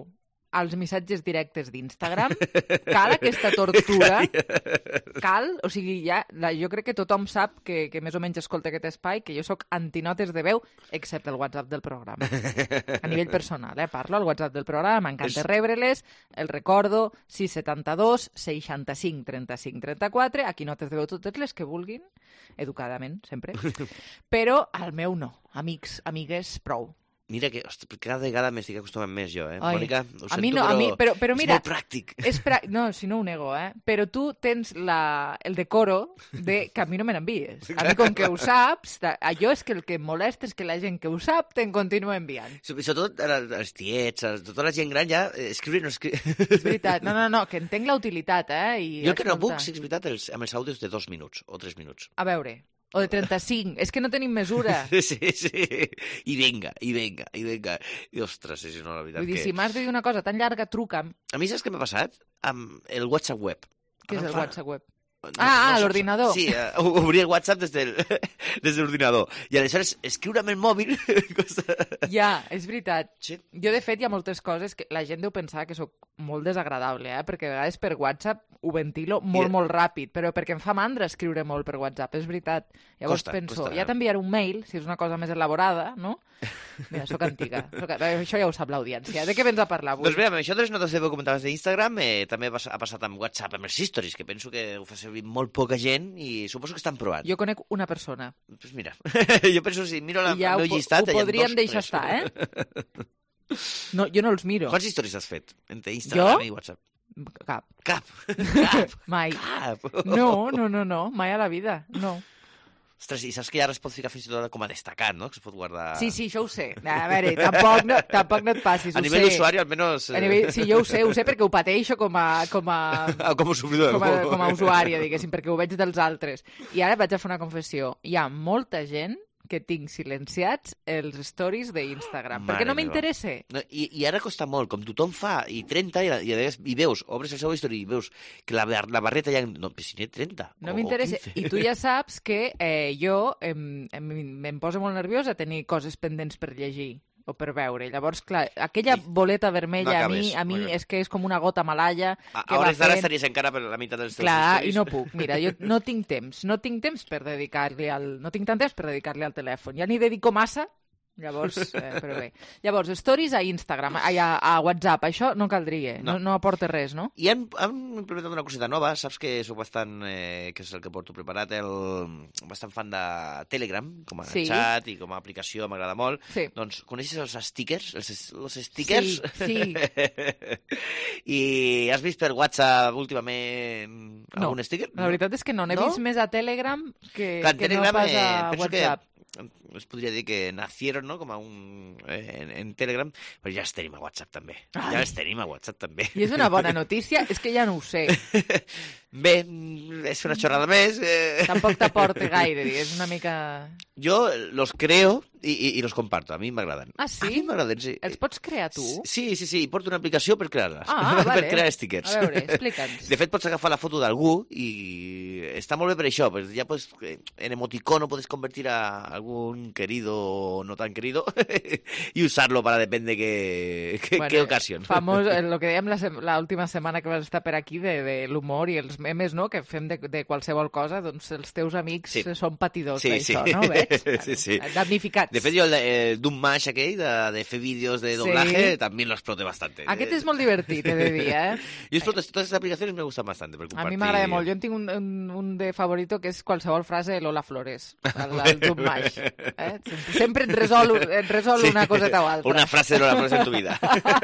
als missatges directes d'Instagram? Cal aquesta tortura? Cal? O sigui, ja, jo crec que tothom sap que, que més o menys escolta aquest espai, que jo sóc antinotes de veu, excepte el WhatsApp del programa. A nivell personal, eh? Parlo al WhatsApp del programa, m'encanta rebre-les, el recordo, sis setanta dos seixanta-cinc trenta-cinc trenta-quatre, aquí notes de veu totes les que vulguin, educadament, sempre, però al meu no. Amics, amigues, prou. Mira que ostres, cada vegada m'estic acostumant més jo, eh? Ai, Mònica, ho sento, a mi no, però, a mi, però, però mira, és molt pràctic. És pra... No, si no ho nego, eh? Però tu tens la... el decoro de que a mi no me n'envies. A mi, com que ho saps, allò és que el que em molesta és que la gent que ho sap te'n continua enviant. Sobretot els tiets, tota la gent gran ja escriure no escriure. És veritat. No, no, no, que entenc la utilitat, eh? I jo el que no puc, si és veritat, els, amb els àudios de dos minuts o tres minuts. A veure... O de trenta-cinc. És que no tenim mesura. Sí, sí. I venga, i venga, i venga. I ostres, és una veritat que... Vull dir, que... si m'has de dir una cosa tan llarga, truca'm. A mi saps què m'ha passat? Amb el WhatsApp web. Què és el fa... WhatsApp web? No, ah, no, l'ordinador. Sí, uh, obrir el WhatsApp des del des de l'ordinador. I aleshores escriure amb el mòbil... Ja, és veritat. Sí. Jo, de fet, hi ha moltes coses que la gent deu pensar que sóc molt desagradable, eh? Perquè a vegades per WhatsApp ho ventilo molt, I... molt ràpid, però perquè em fa mandra escriure molt per WhatsApp, és veritat. Llavors costa, penso, costa, ja t'enviaré un mail, si és una cosa més elaborada, no? Mira, sóc antiga. Soc... Això ja ho sap l'audiència. De què vens a parlar avui? Doncs bé, amb això de les notes de veu comentaves d'Instagram, eh, també ha passat amb WhatsApp, amb els stories, que penso que ho fa servir molt poca gent i suposo que estan provant. Jo conec una persona. Doncs pues mira, jo penso, si miro la, ja el meu ho, llistat... Ho podríem deixar estar, eh? No, jo no els miro. Quants stories has fet entre Instagram jo? I WhatsApp? Cap. Cap? Cap? Mai. Cap? No, no, no, no, mai a la vida, no. Ostres, i saps que ja ara es pot ficar fins i tot com a destacat, no? Que es pot guardar... Sí, sí, això ho sé. A veure, tampoc no, tampoc no et passis, a ho nivell sé. d'usuari, almenys... A nivell... Sí, jo ho sé, ho sé perquè ho pateixo com a... Com a, ah, com a subidor. Com a, com a usuària, diguéssim, perquè ho veig dels altres. I ara vaig a fer una confessió. Hi ha molta gent que tinc silenciats els stories d'Instagram, perquè no m'interessa. No, i, I ara costa molt, com tothom fa, i trenta, i, i, i veus, obres el seu story i veus que la, la barreta ja... No, però si n'hi ha trenta. No m'interessa. I tu ja saps que eh, jo em, em, em poso molt nerviosa tenir coses pendents per llegir o per veure. Llavors, clar, aquella boleta vermella no acabes, a mi, a mi és que és com una gota malaya. A, a hores d'ara estaries encara per la meitat dels teus clar, stories. I no puc. Mira, jo no tinc temps. No tinc temps per dedicar-li al... No tinc tant temps per dedicar-li al telèfon. Ja n'hi dedico massa. Llavors, eh, però bé. Llavors, stories a Instagram, a, a WhatsApp, això no caldria, no, no, no aporta res, no? I han, han implementat una coseta nova, saps que soc bastant, eh, que és el que porto preparat, el, bastant fan de Telegram, com a sí. Chat i com a aplicació, m'agrada molt. Sí. Doncs coneixes els stickers? Els, els stickers? Sí, sí. I has vist per WhatsApp últimament algun no, sticker? La veritat és que no, n'he no? vist més a Telegram que, Clar, que Telegram, no pas a eh, WhatsApp. Que es podria dir que nacieron, ¿no? Com a un... Eh, en, en Telegram, però ja els tenim a WhatsApp també. Ai. Ja els tenim a WhatsApp també. I és una bona notícia? És que ja no ho sé. Bé, és una xorrada més. Eh... Tampoc t'aporta gaire, és una mica... Jo los creo i, i, i los comparto, a mi m'agraden. Ah, sí? A mi m'agraden, sí. Els pots crear tu? Sí, sí, sí, porto una aplicació per crear-les. Ah, vale. Per crear stickers. A veure, explica'ns. De fet, pots agafar la foto d'algú i està molt bé per això, perquè ja pots, en emoticono podes convertir a algún querido o no tan querido y usarlo para depende qué, qué, bueno, qué ocasión. Famós, lo que dèiem l'última setmana que vas estar per aquí de, de l'humor i els memes, no?, que fem de, de qualsevol cosa, doncs els teus amics sí. són patidors sí, d'això, sí. no? Veig? Sí, sí. Damnificats. De fet, jo el, el Doom Mash aquell, de, de fer vídeos de doblaje, sí. també lo exploté bastante. Aquest és molt divertit, he de dir, eh? Jo exploto, totes les aplicacions me gustan bastante per compartir. A mi m'agrada molt. Jo en tinc un, un, un de favorito que és qualsevol frase de Lola Flores, el, el Doom Mash. Eh? Sempre et resol, et resol sí. una coseta o altra. Una frase de Lola Flores en tu vida.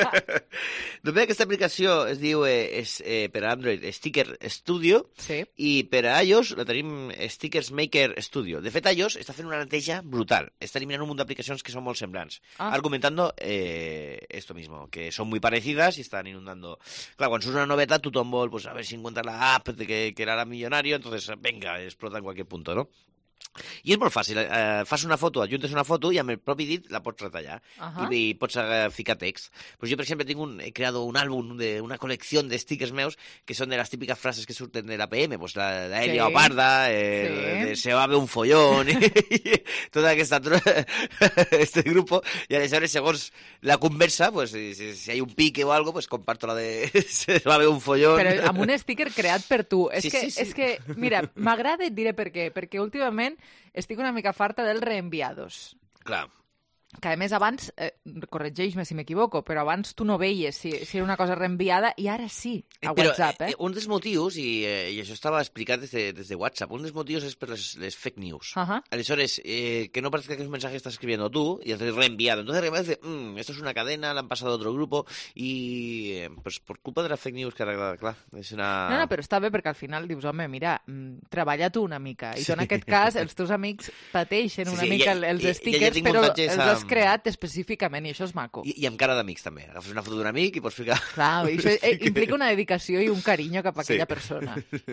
Doncs bé, aquesta aplicació es diu eh, és, eh, per a Android Sticker Studio sí. i per a iOS la tenim Stickers Maker Studio. De fet, iOS està fent una neteja brutal. Està eliminant un munt d'aplicacions que són molt semblants. Ah. Argumentando eh, esto mismo, que son muy parecidas y están inundando. Claro, cuando es una novedad, tothom vol, pues, a ver si encuentra la app de que, que era la millonario, entonces, venga, explota en cualquier punto, ¿no? I és molt fàcil, eh, fas una foto, adjuntes una foto i amb el propi dit la pots retallar Ajá. i, i pots eh, ficar text. Pues jo, per exemple, tinc un, he creado un àlbum, de, una col·lecció de stickers meus que són de les típiques frases que surten de l'A P M, pues la, la Elia Sí. Parda, eh, Sí. de se va a ver un follón, tota aquesta este grupo, i aleshores, segons la conversa, pues, si, si hi ha un pique o algo, pues comparto la de se va a ver un follón. Però amb un sticker creat per tu. És, Sí, que, sí, sí. és que, mira, m'agrada i et diré per què. Perquè últimament estic una mica farta dels reenviados. Clar. Que a més abans, eh, corregeix-me si m'equivoco, però abans tu no veies si, si era una cosa reenviada i ara sí, a Però, WhatsApp, eh? eh, un dels motius, i, eh, i això estava explicat des de, des de WhatsApp, un dels motius és per les, les fake news. Ajá. Aleshores, eh, que no parezca que es un mensaje que estás escribiendo tú y has reenviado. Entonces, reenvías de, mmm, esto es una cadena, la han pasado a otro grupo y, eh, pues por culpa de las fake news, que ara, clar, és una... No, no, però està bé perquè al final dius, home, mira, mm, treballa tu una mica. I tu en aquest cas, els teus amics pateixen Sí, una sí, mica ja- els ja- ja stickers, tinc però muntatges els has amb- creat específicament i això és maco. I, i amb cara d'amics, també. Agafes una foto d'un amic i pots ficar... Clar, i això eh, implica una dedicació i un carinyo cap a aquella Sí. persona.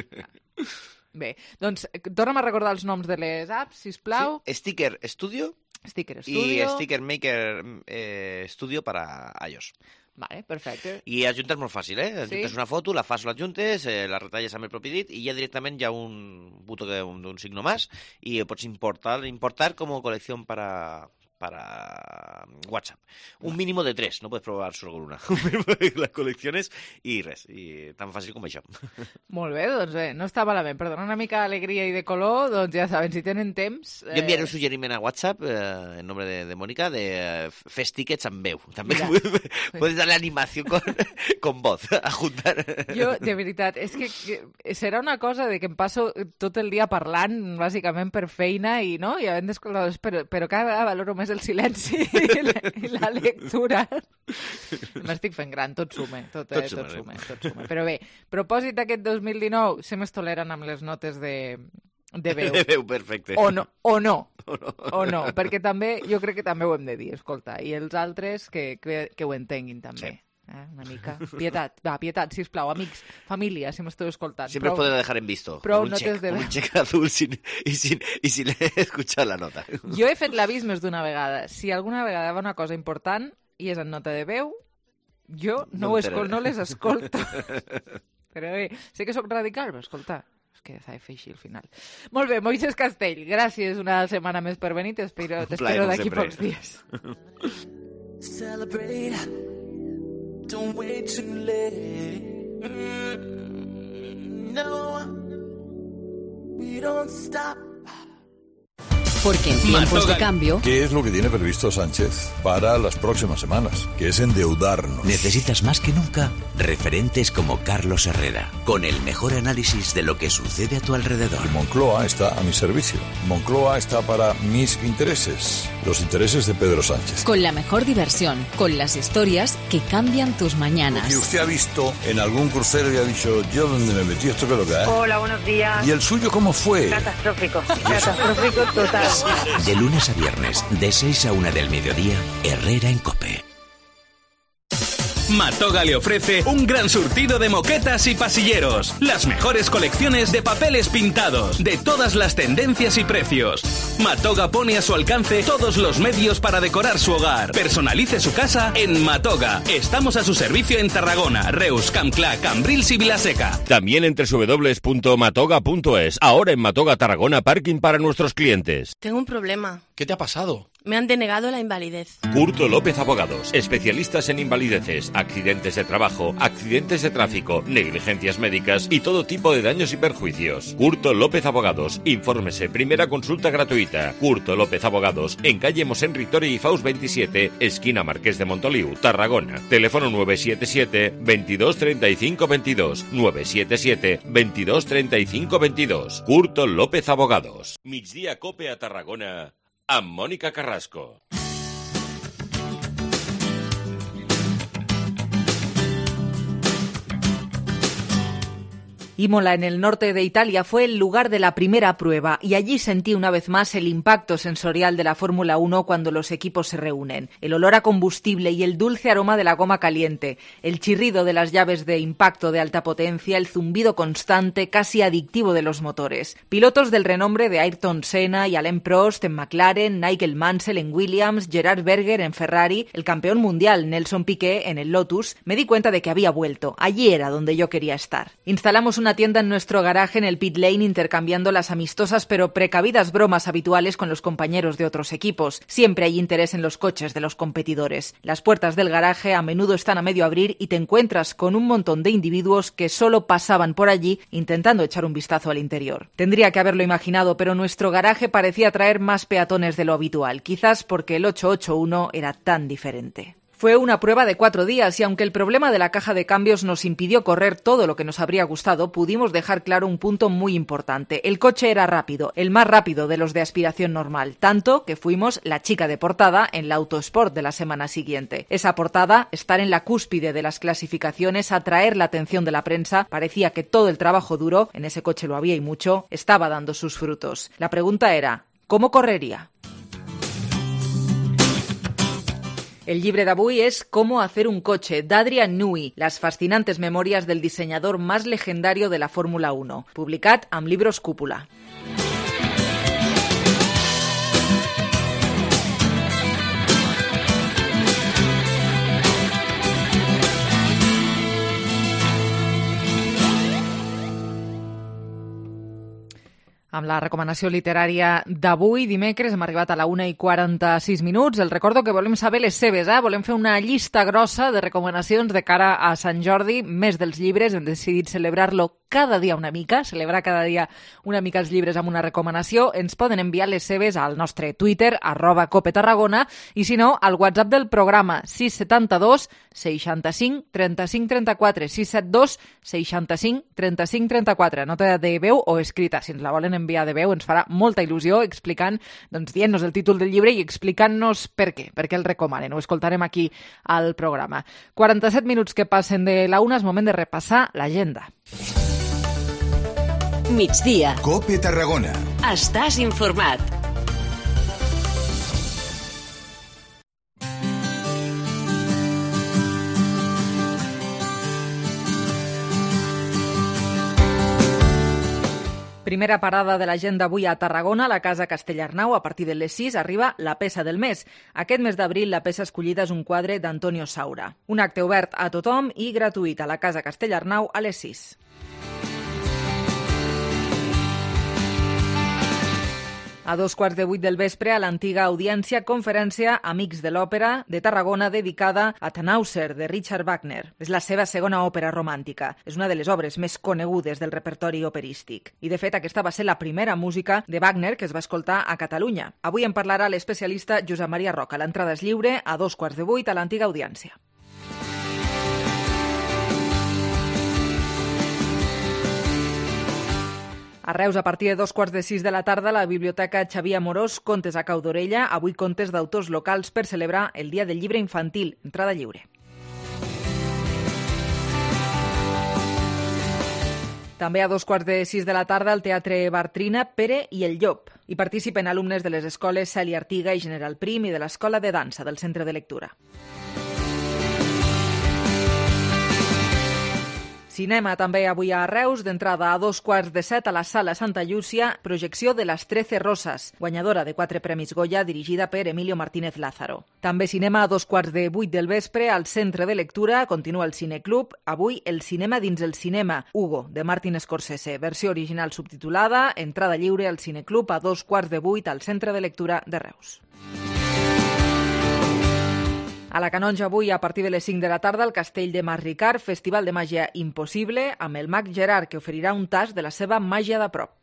Bé, doncs, torna'm a recordar els noms de les apps, sisplau. Sí, Sticker Studio Sticker y Studio. Sticker Maker eh, Studio para iOS. Vale, perfecte. I ajuntar és molt fàcil, eh? Ajuntes Sí. una foto, la fas o l'ajuntes, eh, la retalles amb el propi dit i ja directament hi ha un botó d'un d'un signo más i pots importar, importar como colección para, para WhatsApp. Un mínimo de tres, no puedes probar solo con una. Un mínimo de las colecciones i res, i tan fàcil com això. Molt bé, doncs bé, no està malament. Per donar una mica d'alegria i de color, doncs ja saben, si tenen temps... Jo enviaré un suggeriment a WhatsApp, eh, en nombre de, de Mónica, de eh, fer tickets amb veu. També Mira. puedes darle animación con, con voz, a juntar. Jo, de veritat, és que, que serà una cosa de que em passo tot el dia parlant, bàsicament per feina, i no, i havent d'escoltar, però, però cada vegada valoro més el silenci i la, i la lectura. M'estic fent gran, tot sume, tot, eh, Tot tot, suma, sume, tot sume. Però bé, propòsit d'aquest dos mil dinou, ser més tolerant amb les notes de, de veu. De veu, perfecte. O no, o no. O no. O no, perquè també, jo crec que també ho hem de dir, escolta, i els altres que, que, que ho entenguin també. Sí. Eh, una mica. Pietat, va, pietat, sisplau, amics, família, si m'esteu escoltant. Siempre prou, podré dejar en visto. prou con un notes check, de con veu. un check azul sin, y, sin, y sin escuchar la nota. Jo he fet l'avís més d'una vegada. Si alguna vegada va una cosa important i és en nota de veu, jo no, No ho em escol, enteraré. no les escolto. Però bé, sé que sóc radical, però escolta, és que s'ha de fer així al final. Molt bé, Moisés Castell, gràcies una setmana més per venir, t'espero Un plaer, t'espero com d'aquí sempre. pocs dies. Celebrate, don't wait too late. Mm, no, we don't stop. Porque en tiempos de cambio, ¿Qué es lo que tiene previsto Sánchez para las próximas semanas? Que es endeudarnos. Necesitas más que nunca referentes como Carlos Herrera, con el mejor análisis de lo que sucede a tu alrededor. Moncloa está a mi servicio. Moncloa está para mis intereses, los intereses de Pedro Sánchez. con la mejor diversión, con las historias que cambian tus Que mañanas. usted ha visto en algún crucero y ha dicho, yo donde me metí, esto que lo que hay. Hola, buenos días. ¿Y el suyo cómo fue? Catastrófico, catastrófico total. De lunes a viernes, de seis a una del mediodía, Herrera en COPE. Matoga le ofrece un gran surtido de moquetas y pasilleros. Las mejores colecciones de papeles pintados, de todas las tendencias y precios. Matoga pone a su alcance todos los medios para decorar su hogar. Personalice su casa en Matoga. Estamos a su servicio en Tarragona, Reus, Campclà, Cambrils y Vilaseca. También en doble u doble u doble u punto matoga punto es. Ahora en Matoga Tarragona, parking para nuestros clientes. Tengo un problema. ¿Qué te ha pasado? Me han denegado la invalidez. Curto López Abogados, especialistas en invalideces, accidentes de trabajo, accidentes de tráfico, negligencias médicas y todo tipo de daños y perjuicios. Curto López Abogados, infórmese, primera consulta gratuita. Curto López Abogados, en calle Mosén Ritori y Faust veintisiete, esquina Marqués de Montoliu, Tarragona. Teléfono nueve siete siete, veintidós treinta y cinco veintidós, nueve siete siete, veintidós treinta y cinco veintidós. Curto López Abogados. Migdia Cope a Tarragona, amb Mònica Carrasco. Imola, en el norte de Italia, fue el lugar de la primera prueba y allí sentí una vez más el impacto sensorial de la Fórmula uno cuando los equipos se reúnen. El olor a combustible y el dulce aroma de la goma caliente, el chirrido de las llaves de impacto de alta potencia, el zumbido constante, casi adictivo de los motores. Pilotos del renombre de Ayrton Senna y Alain Prost en McLaren, Nigel Mansell en Williams, Gerard Berger en Ferrari, el campeón mundial Nelson Piquet en el Lotus, me di cuenta de que había vuelto. Allí era donde yo quería estar. Instalamos una tienda en nuestro garaje en el pit lane intercambiando las amistosas pero precavidas bromas habituales con los compañeros de otros equipos. Siempre hay interés en los coches de los competidores. Las puertas del garaje a menudo están a medio abrir y te encuentras con un montón de individuos que solo pasaban por allí intentando echar un vistazo al interior. Tendría que haberlo imaginado, pero nuestro garaje parecía atraer más peatones de lo habitual, quizás porque el ochocientos ochenta y uno era tan diferente. Fue una prueba de cuatro días y aunque el problema de la caja de cambios nos impidió correr todo lo que nos habría gustado, pudimos dejar claro un punto muy importante. El coche era rápido, el más rápido de los de aspiración normal, tanto que fuimos la chica de portada en la Autosport de la semana siguiente. Esa portada, estar en la cúspide de las clasificaciones, atraer la atención de la prensa, parecía que todo el trabajo duro, en ese coche lo había y mucho, estaba dando sus frutos. La pregunta era, ¿cómo correría? El llibre d'avui és Cómo hacer un coche, d'Adrian Newey, las fascinantes memorias del diseñador más legendario de la Fórmula uno, publicat amb Libros Cúpula. Amb la recomanació literària d'avui, dimecres, hem arribat a la una i quaranta-sis minuts. El recordo que volem saber les seves, eh? Volem fer una llista grossa de recomanacions de cara a Sant Jordi, més dels llibres. Hem decidit celebrar-lo cada dia una mica, celebrar cada dia una mica els llibres amb una recomanació. Ens poden enviar les seves al nostre Twitter, arroba Cope Tarragona, i si no, al WhatsApp del programa, sis setanta dos seixanta-cinc trenta-cinc trenta-quatre, sis set dos seixanta-cinc trenta-cinc trenta-quatre. Nota de veu o escrita, si ens la volen enviar de veu, ens farà molta il·lusió explicant, doncs dient-nos el títol del llibre i explicant-nos per què, per què el recomanen. Ho escoltarem aquí al programa. quaranta-set minuts que passen de la una, és moment de repassar l'agenda. Migdia. Cope Tarragona. Estàs informat. Primera parada de l'agenda avui a Tarragona, a la Casa Castellarnau. A partir de les sis arriba la peça del mes. Aquest mes d'abril la peça escollida és un quadre d'Antonio Saura. Un acte obert a tothom i gratuït a la Casa Castellarnau a les sis. A dos quarts de vuit del vespre, a l'antiga audiència, conferència Amics de l'Òpera de Tarragona dedicada a Tannhäuser, de Richard Wagner. És la seva segona òpera romàntica. És una de les obres més conegudes del repertori operístic. I, de fet, aquesta va ser la primera música de Wagner que es va escoltar a Catalunya. Avui en parlarà l'especialista Josep Maria Roca. L'entrada és lliure a dos quarts de vuit a l'antiga audiència. A Reus, a partir de dos quarts de sis de la tarda, la Biblioteca Xavier Amorós, Contes a cau d'orella, avui contes d'autors locals per celebrar el Dia del Llibre Infantil, entrada lliure. També a dos quarts de sis de la tarda, al Teatre Bartrina, Pere i el Llop. Hi participen alumnes de les escoles Cèlia Artiga i General Prim i de l'Escola de Dansa del Centre de Lectura. Cinema també avui a Reus, d'entrada a dos quarts de set a la Sala Santa Llúcia, projecció de Las Trece Rosas, guanyadora de quatre premis Goya, dirigida per Emilio Martínez Lázaro. També cinema a dos quarts de vuit del vespre al Centre de Lectura, continua el Cineclub, avui el cinema dins el cinema, Hugo, de Martin Scorsese, versió original subtitulada, entrada lliure al Cineclub a dos quarts de vuit al Centre de Lectura de Reus. A la Canonja avui, a partir de les cinc de la tarda, al Castell de Mas Ricard, Festival de Màgia Impossible, amb el mag Gerard, que oferirà un tast de la seva màgia de prop.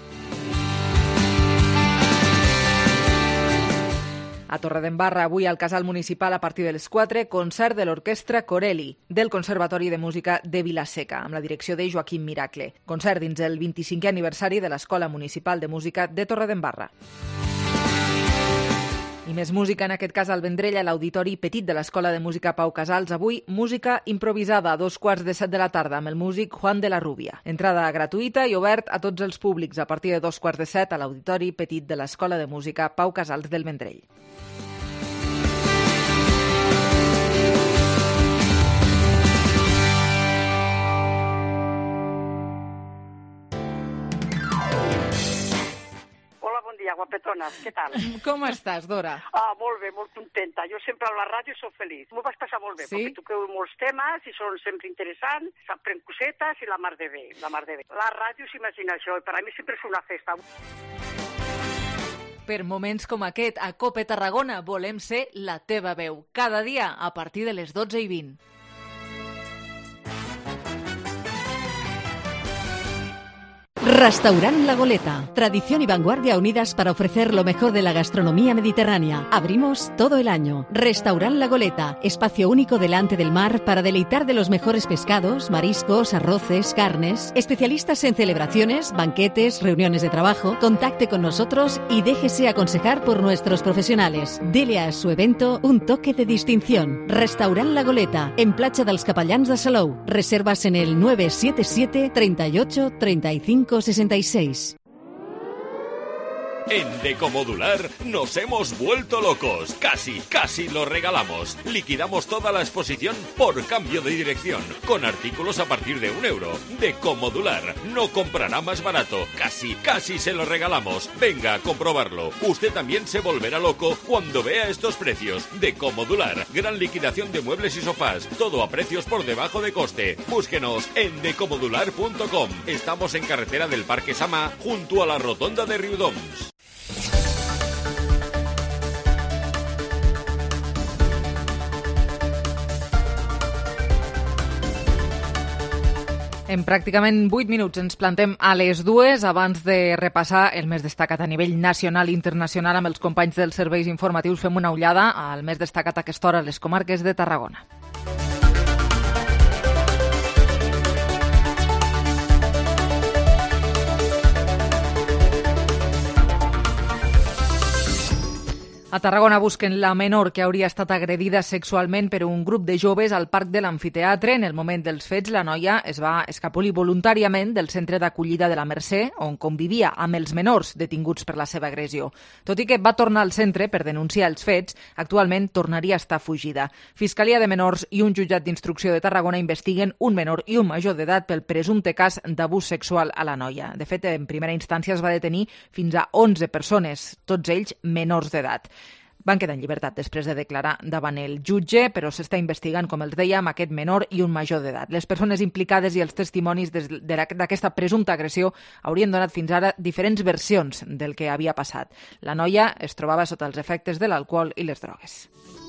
A Torredembarra, avui al Casal Municipal, a partir de les quatre, concert de l'Orquestra Corelli, del Conservatori de Música de Vila-seca, amb la direcció de Joaquim Miracle. Concert dins el vint-i-cinquè aniversari de l'Escola Municipal de Música de Torredembarra. I més música, en aquest cas al Vendrell, a l'Auditori Petit de l'Escola de Música Pau Casals. Avui, música improvisada a dos quarts de set de la tarda amb el músic Juan de la Rubia. Entrada gratuïta i obert a tots els públics a partir de dos quarts de set a l'Auditori Petit de l'Escola de Música Pau Casals del Vendrell. Guapetones, què tal? Com estàs, Dora? Ah, molt bé, molt contenta. Jo sempre a la ràdio soc feliç. M'ho vaig passar molt bé, sí? Perquè toqueu molts temes i són sempre interessants, s'aprèn cosetes i la mar de bé, la mar de bé. La ràdio s'imagina això i per a mi sempre és una festa. Per moments com aquest, a Cope Tarragona volem ser la teva veu. Cada dia a partir de les dotze i vint. Restaurant La Goleta. Tradición y vanguardia unidas para ofrecer lo mejor de la gastronomía mediterránea. Abrimos todo el año. Restaurant La Goleta. Espacio único delante del mar para deleitar de los mejores pescados, mariscos, arroces, carnes. Especialistas en celebraciones, banquetes, reuniones de trabajo. Contacte con nosotros y déjese aconsejar por nuestros profesionales. Dele a su evento un toque de distinción. Restaurant La Goleta. En Platja dels Capellans de Salou. Reservas en el nueve siete siete, treinta y ocho, treinta y cinco sesenta y seis. En Decomodular nos hemos vuelto locos. Casi, casi lo regalamos. Liquidamos toda la exposición por cambio de dirección. Con artículos a partir de un euro. Decomodular no comprará más barato. Casi, casi se lo regalamos. Venga a comprobarlo. Usted también se volverá loco cuando vea estos precios. Decomodular. Gran liquidación de muebles y sofás. Todo a precios por debajo de coste. Búsquenos en decomodular punto com. Estamos en carretera del Parque Sama, junto a la rotonda de Riudoms. En pràcticament vuit minuts ens plantem a les dues abans de repassar el més destacat a nivell nacional i internacional amb els companys dels serveis informatius. Fem una ullada al més destacat a aquesta hora a les comarques de Tarragona. A Tarragona busquen la menor que hauria estat agredida sexualment per un grup de joves al Parc de l'Amfiteatre. En el moment dels fets, la noia es va escapolir voluntàriament del centre d'acollida de la Mercè, on convivia amb els menors detinguts per la seva agressió. Tot i que va tornar al centre per denunciar els fets, actualment tornaria a estar fugida. Fiscalia de Menors i un jutjat d'instrucció de Tarragona investiguen un menor i un major d'edat pel presumpte cas d'abús sexual a la noia. De fet, en primera instància es va detenir fins a onze persones, tots ells menors d'edat. Van quedar en llibertat després de declarar davant el jutge, però s'està investigant, com els dèiem, aquest menor i un major d'edat. Les persones implicades i els testimonis d'aquesta presumpta agressió haurien donat fins ara diferents versions del que havia passat. La noia es trobava sota els efectes de l'alcohol i les drogues.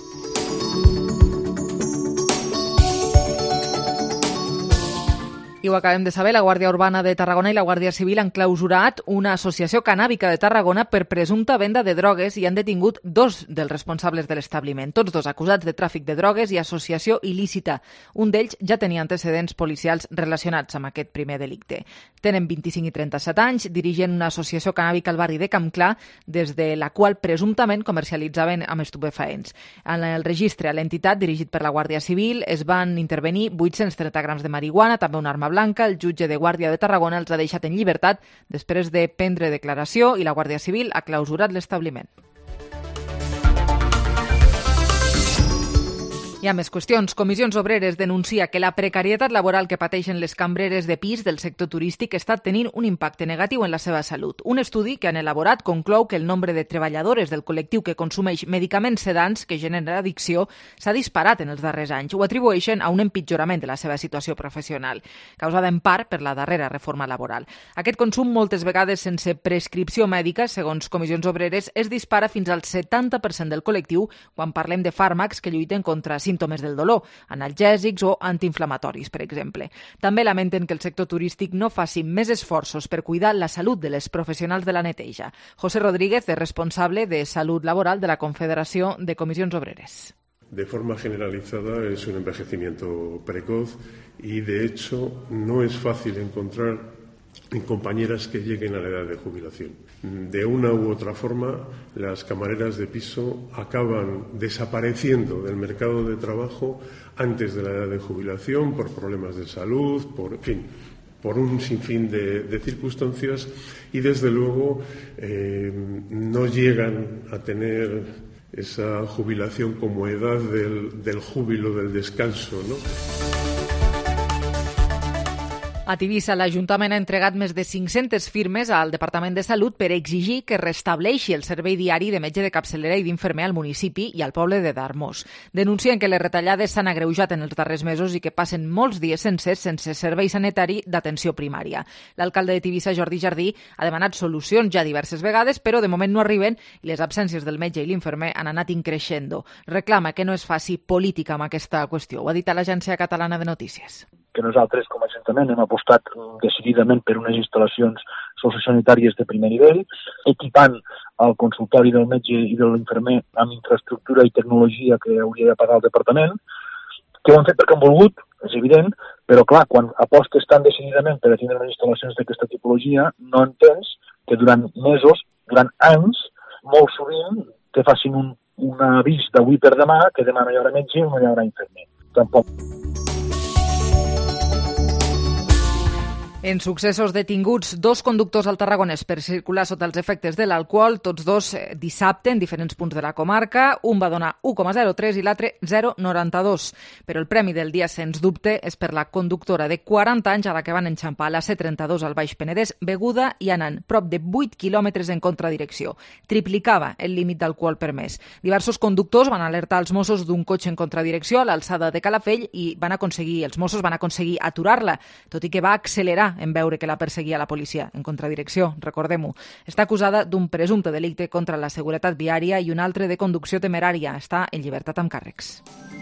I ho acabem de saber, la Guàrdia Urbana de Tarragona i la Guàrdia Civil han clausurat una associació cannàbica de Tarragona per presumpta venda de drogues i han detingut dos dels responsables de l'establiment, tots dos acusats de tràfic de drogues i associació il·lícita. Un d'ells ja tenia antecedents policials relacionats amb aquest primer delicte. Tenen vint-i-cinc i trenta-set anys, dirigien una associació cannàbica al barri de Campclar, des de la qual presumptament comercialitzaven amb estupefaents. En el registre a l'entitat, dirigit per la Guàrdia Civil, es van intervenir vuit-cents trenta grams de marihuana, també una arma blanca. El jutge de Guàrdia de Tarragona els ha deixat en llibertat després de prendre declaració i la Guàrdia Civil ha clausurat l'establiment. Hi ha més qüestions. Comissions Obreres denuncia que la precarietat laboral que pateixen les cambreres de pis del sector turístic està tenint un impacte negatiu en la seva salut. Un estudi que han elaborat conclou que el nombre de treballadores del col·lectiu que consumeix medicaments sedants que generen addicció s'ha disparat en els darrers anys. Ho atribueixen a un empitjorament de la seva situació professional, causada en part per la darrera reforma laboral. Aquest consum, moltes vegades sense prescripció mèdica, segons Comissions Obreres, es dispara fins al setanta per cent del col·lectiu quan parlem de fàrmacs que lluiten contra símptomes del dolor, analgèsics o antiinflamatoris, per exemple. També lamenten que el sector turístic no faci més esforços per cuidar la salut de les professionals de la neteja. José Rodríguez és responsable de Salut Laboral de la Confederació de Comissions Obreres. De forma generalizada es un envejecimiento precoz y, de hecho, no es fácil encontrar compañeras que lleguen a la edad de jubilación. De una u otra forma, las camareras de piso acaban desapareciendo del mercado de trabajo antes de la edad de jubilación por problemas de salud, por, en fin, por un sinfín de, de circunstancias y, desde luego, eh, no llegan a tener esa jubilación como edad del, del júbilo, del descanso, ¿no? A Tivissa, l'Ajuntament ha entregat més de cinc-centes firmes al Departament de Salut per exigir que restableixi el servei diari de metge de capçalera i d'infermer al municipi i al poble de Darmós. Denuncien que les retallades s'han agreujat en els darrers mesos i que passen molts dies sencers sense servei sanitari d'atenció primària. L'alcalde de Tivissa, Jordi Jardí, ha demanat solucions ja diverses vegades, però de moment no arriben i les absències del metge i l'infermer han anat increixendo. Reclama que no es faci política amb aquesta qüestió. Ho ha dit a l'Agència Catalana de Notícies. Que nosaltres, com a Ajuntament, hem apostat decididament per unes instal·lacions sociosanitàries de primer nivell, equipant el consultori del metge i de l'infermer amb infraestructura i tecnologia que hauria de pagar el Departament, que ho hem fet perquè hem volgut, és evident, però clar, quan apostes tan decididament per a tindre unes instal·lacions d'aquesta tipologia, no entens que durant mesos, durant anys, molt sovint te facin un, un avís d'avui per demà que demà no hi haurà metge i no hi haurà infermer. Tampoc. En successos detinguts, dos conductors al Tarragonès per circular sota els efectes de l'alcohol, tots dos dissabte en diferents punts de la comarca. Un va donar u coma zero tres i l'altre zero coma noranta-dos. Però el premi del dia, sens dubte, és per la conductora de quaranta anys a la que van enxampar la C trenta-dos al Baix Penedès, beguda i anant prop de vuit quilòmetres en contradirecció. Triplicava el límit d'alcohol permès. Diversos conductors van alertar els Mossos d'un cotxe en contradirecció a l'alçada de Calafell i van aconseguir, els Mossos van aconseguir aturar-la, tot i que va accelerar en veure que la perseguia la policia en contradirecció, recordem-ho. Està acusada d'un presumpte delicte contra la seguretat viària i un altre de conducció temerària. Està en llibertat amb càrrecs.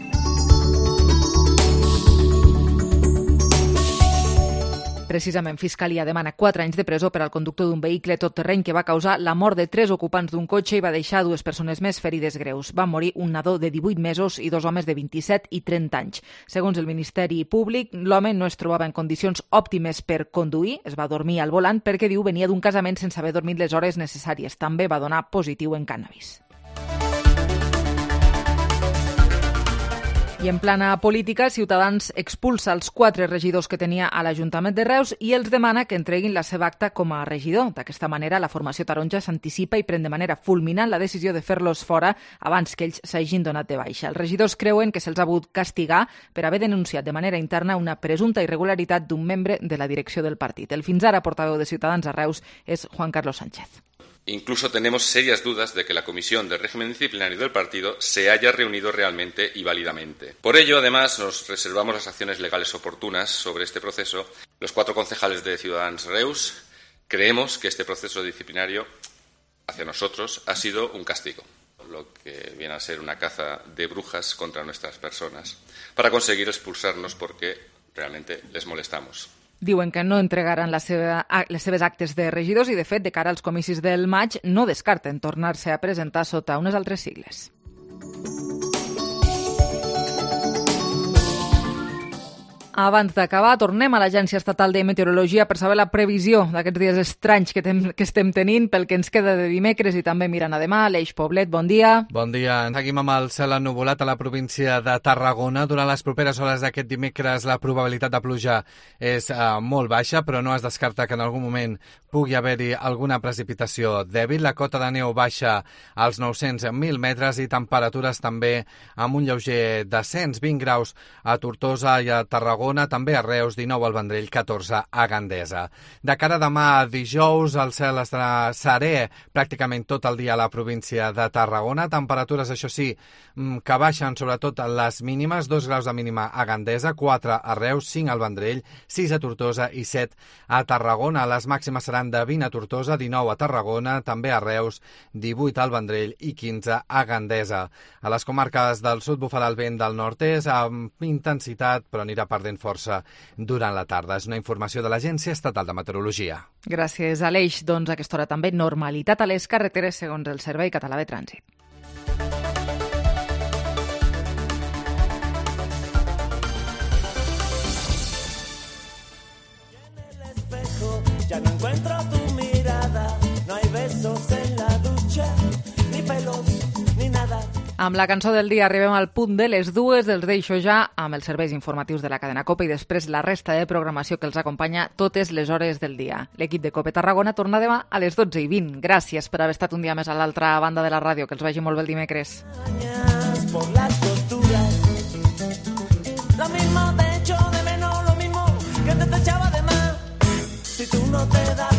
Precisament, Fiscalia demana quatre anys de presó per al conductor d'un vehicle tot-terreny que va causar la mort de tres ocupants d'un cotxe i va deixar dues persones més ferides greus. Va morir un nadó de divuit mesos i dos homes de vint-i-set i trenta anys. Segons el Ministeri Públic, l'home no es trobava en condicions òptimes per conduir, es va dormir al volant perquè, diu, venia d'un casament sense haver dormit les hores necessàries. També va donar positiu en cànnabis. I en plana política, Ciutadans expulsa els quatre regidors que tenia a l'Ajuntament de Reus i els demana que entreguin la seva acta com a regidor. D'aquesta manera, la formació taronja s'anticipa i pren de manera fulminant la decisió de fer-los fora abans que ells s'hagin donat de baixa. Els regidors creuen que se'ls ha hagut castigar per haver denunciat de manera interna una presumpta irregularitat d'un membre de la direcció del partit. El fins ara portaveu de Ciutadans a Reus és Juan Carlos Sánchez. Incluso tenemos serias dudas de que la Comisión de Régimen Disciplinario del partido se haya reunido realmente y válidamente. Por ello, además, nos reservamos las acciones legales oportunas sobre este proceso. Los cuatro concejales de Ciudadanos Reus creemos que este proceso disciplinario hacia nosotros ha sido un castigo, lo que viene a ser una caza de brujas contra nuestras personas, para conseguir expulsarnos porque realmente les molestamos. Diuen que no entregaran la seva, les seves actes de regidors i, de fet, de cara als comicis del maig, no descarten tornar-se a presentar sota unes altres sigles. Abans d'acabar, tornem a l'Agència Estatal de Meteorologia per saber la previsió d'aquests dies estranys que, tem, que estem tenint pel que ens queda de dimecres i també mirant a demà. Aleix Poblet, bon dia. Bon dia. Seguim amb el cel ennuvolat a la província de Tarragona. Durant les properes hores d'aquest dimecres la probabilitat de pluja és eh, molt baixa, però no es descarta que en algun moment pugui haver-hi alguna precipitació dèbil. La cota de neu baixa als nou-cents mil metres i temperatures també amb un lleuger descens, vint graus a Tortosa i a Tarragona, també a Reus, dinou al Vendrell, catorze a Gandesa. De cara a demà dijous, el cel estarà serè pràcticament tot el dia a la província de Tarragona. Temperatures, això sí, que baixen sobretot les mínimes, dos graus de mínima a Gandesa, quatre a Reus, cinc al Vendrell, sis a Tortosa i set a Tarragona. Les màximes seran de vint a Tortosa, dinou a Tarragona, també a Reus, divuit al Vendrell i quinze a Gandesa. A les comarques del sud bufarà el vent del nord-est amb intensitat, però anirà perdent força durant la tarda. És una informació de l'Agència Estatal de Meteorologia. Gràcies, Aleix. Doncs a aquesta hora també normalitat a les carreteres segons el Servei Català de Trànsit. Ya Amb la cançó del dia arribem al punt de les dues, els deixo ja amb els serveis informatius de la cadena COPE i després la resta de programació que els acompanya totes les hores del dia. L'equip de COPE Tarragona torna demà a les dotze i vint. Gràcies per haver estat un dia més a l'altra banda de la ràdio. Que els vagi molt bé el dimecres. Por las costuras, lo mismo te echo de menos, lo mismo que te echaba de más. Si tú no te das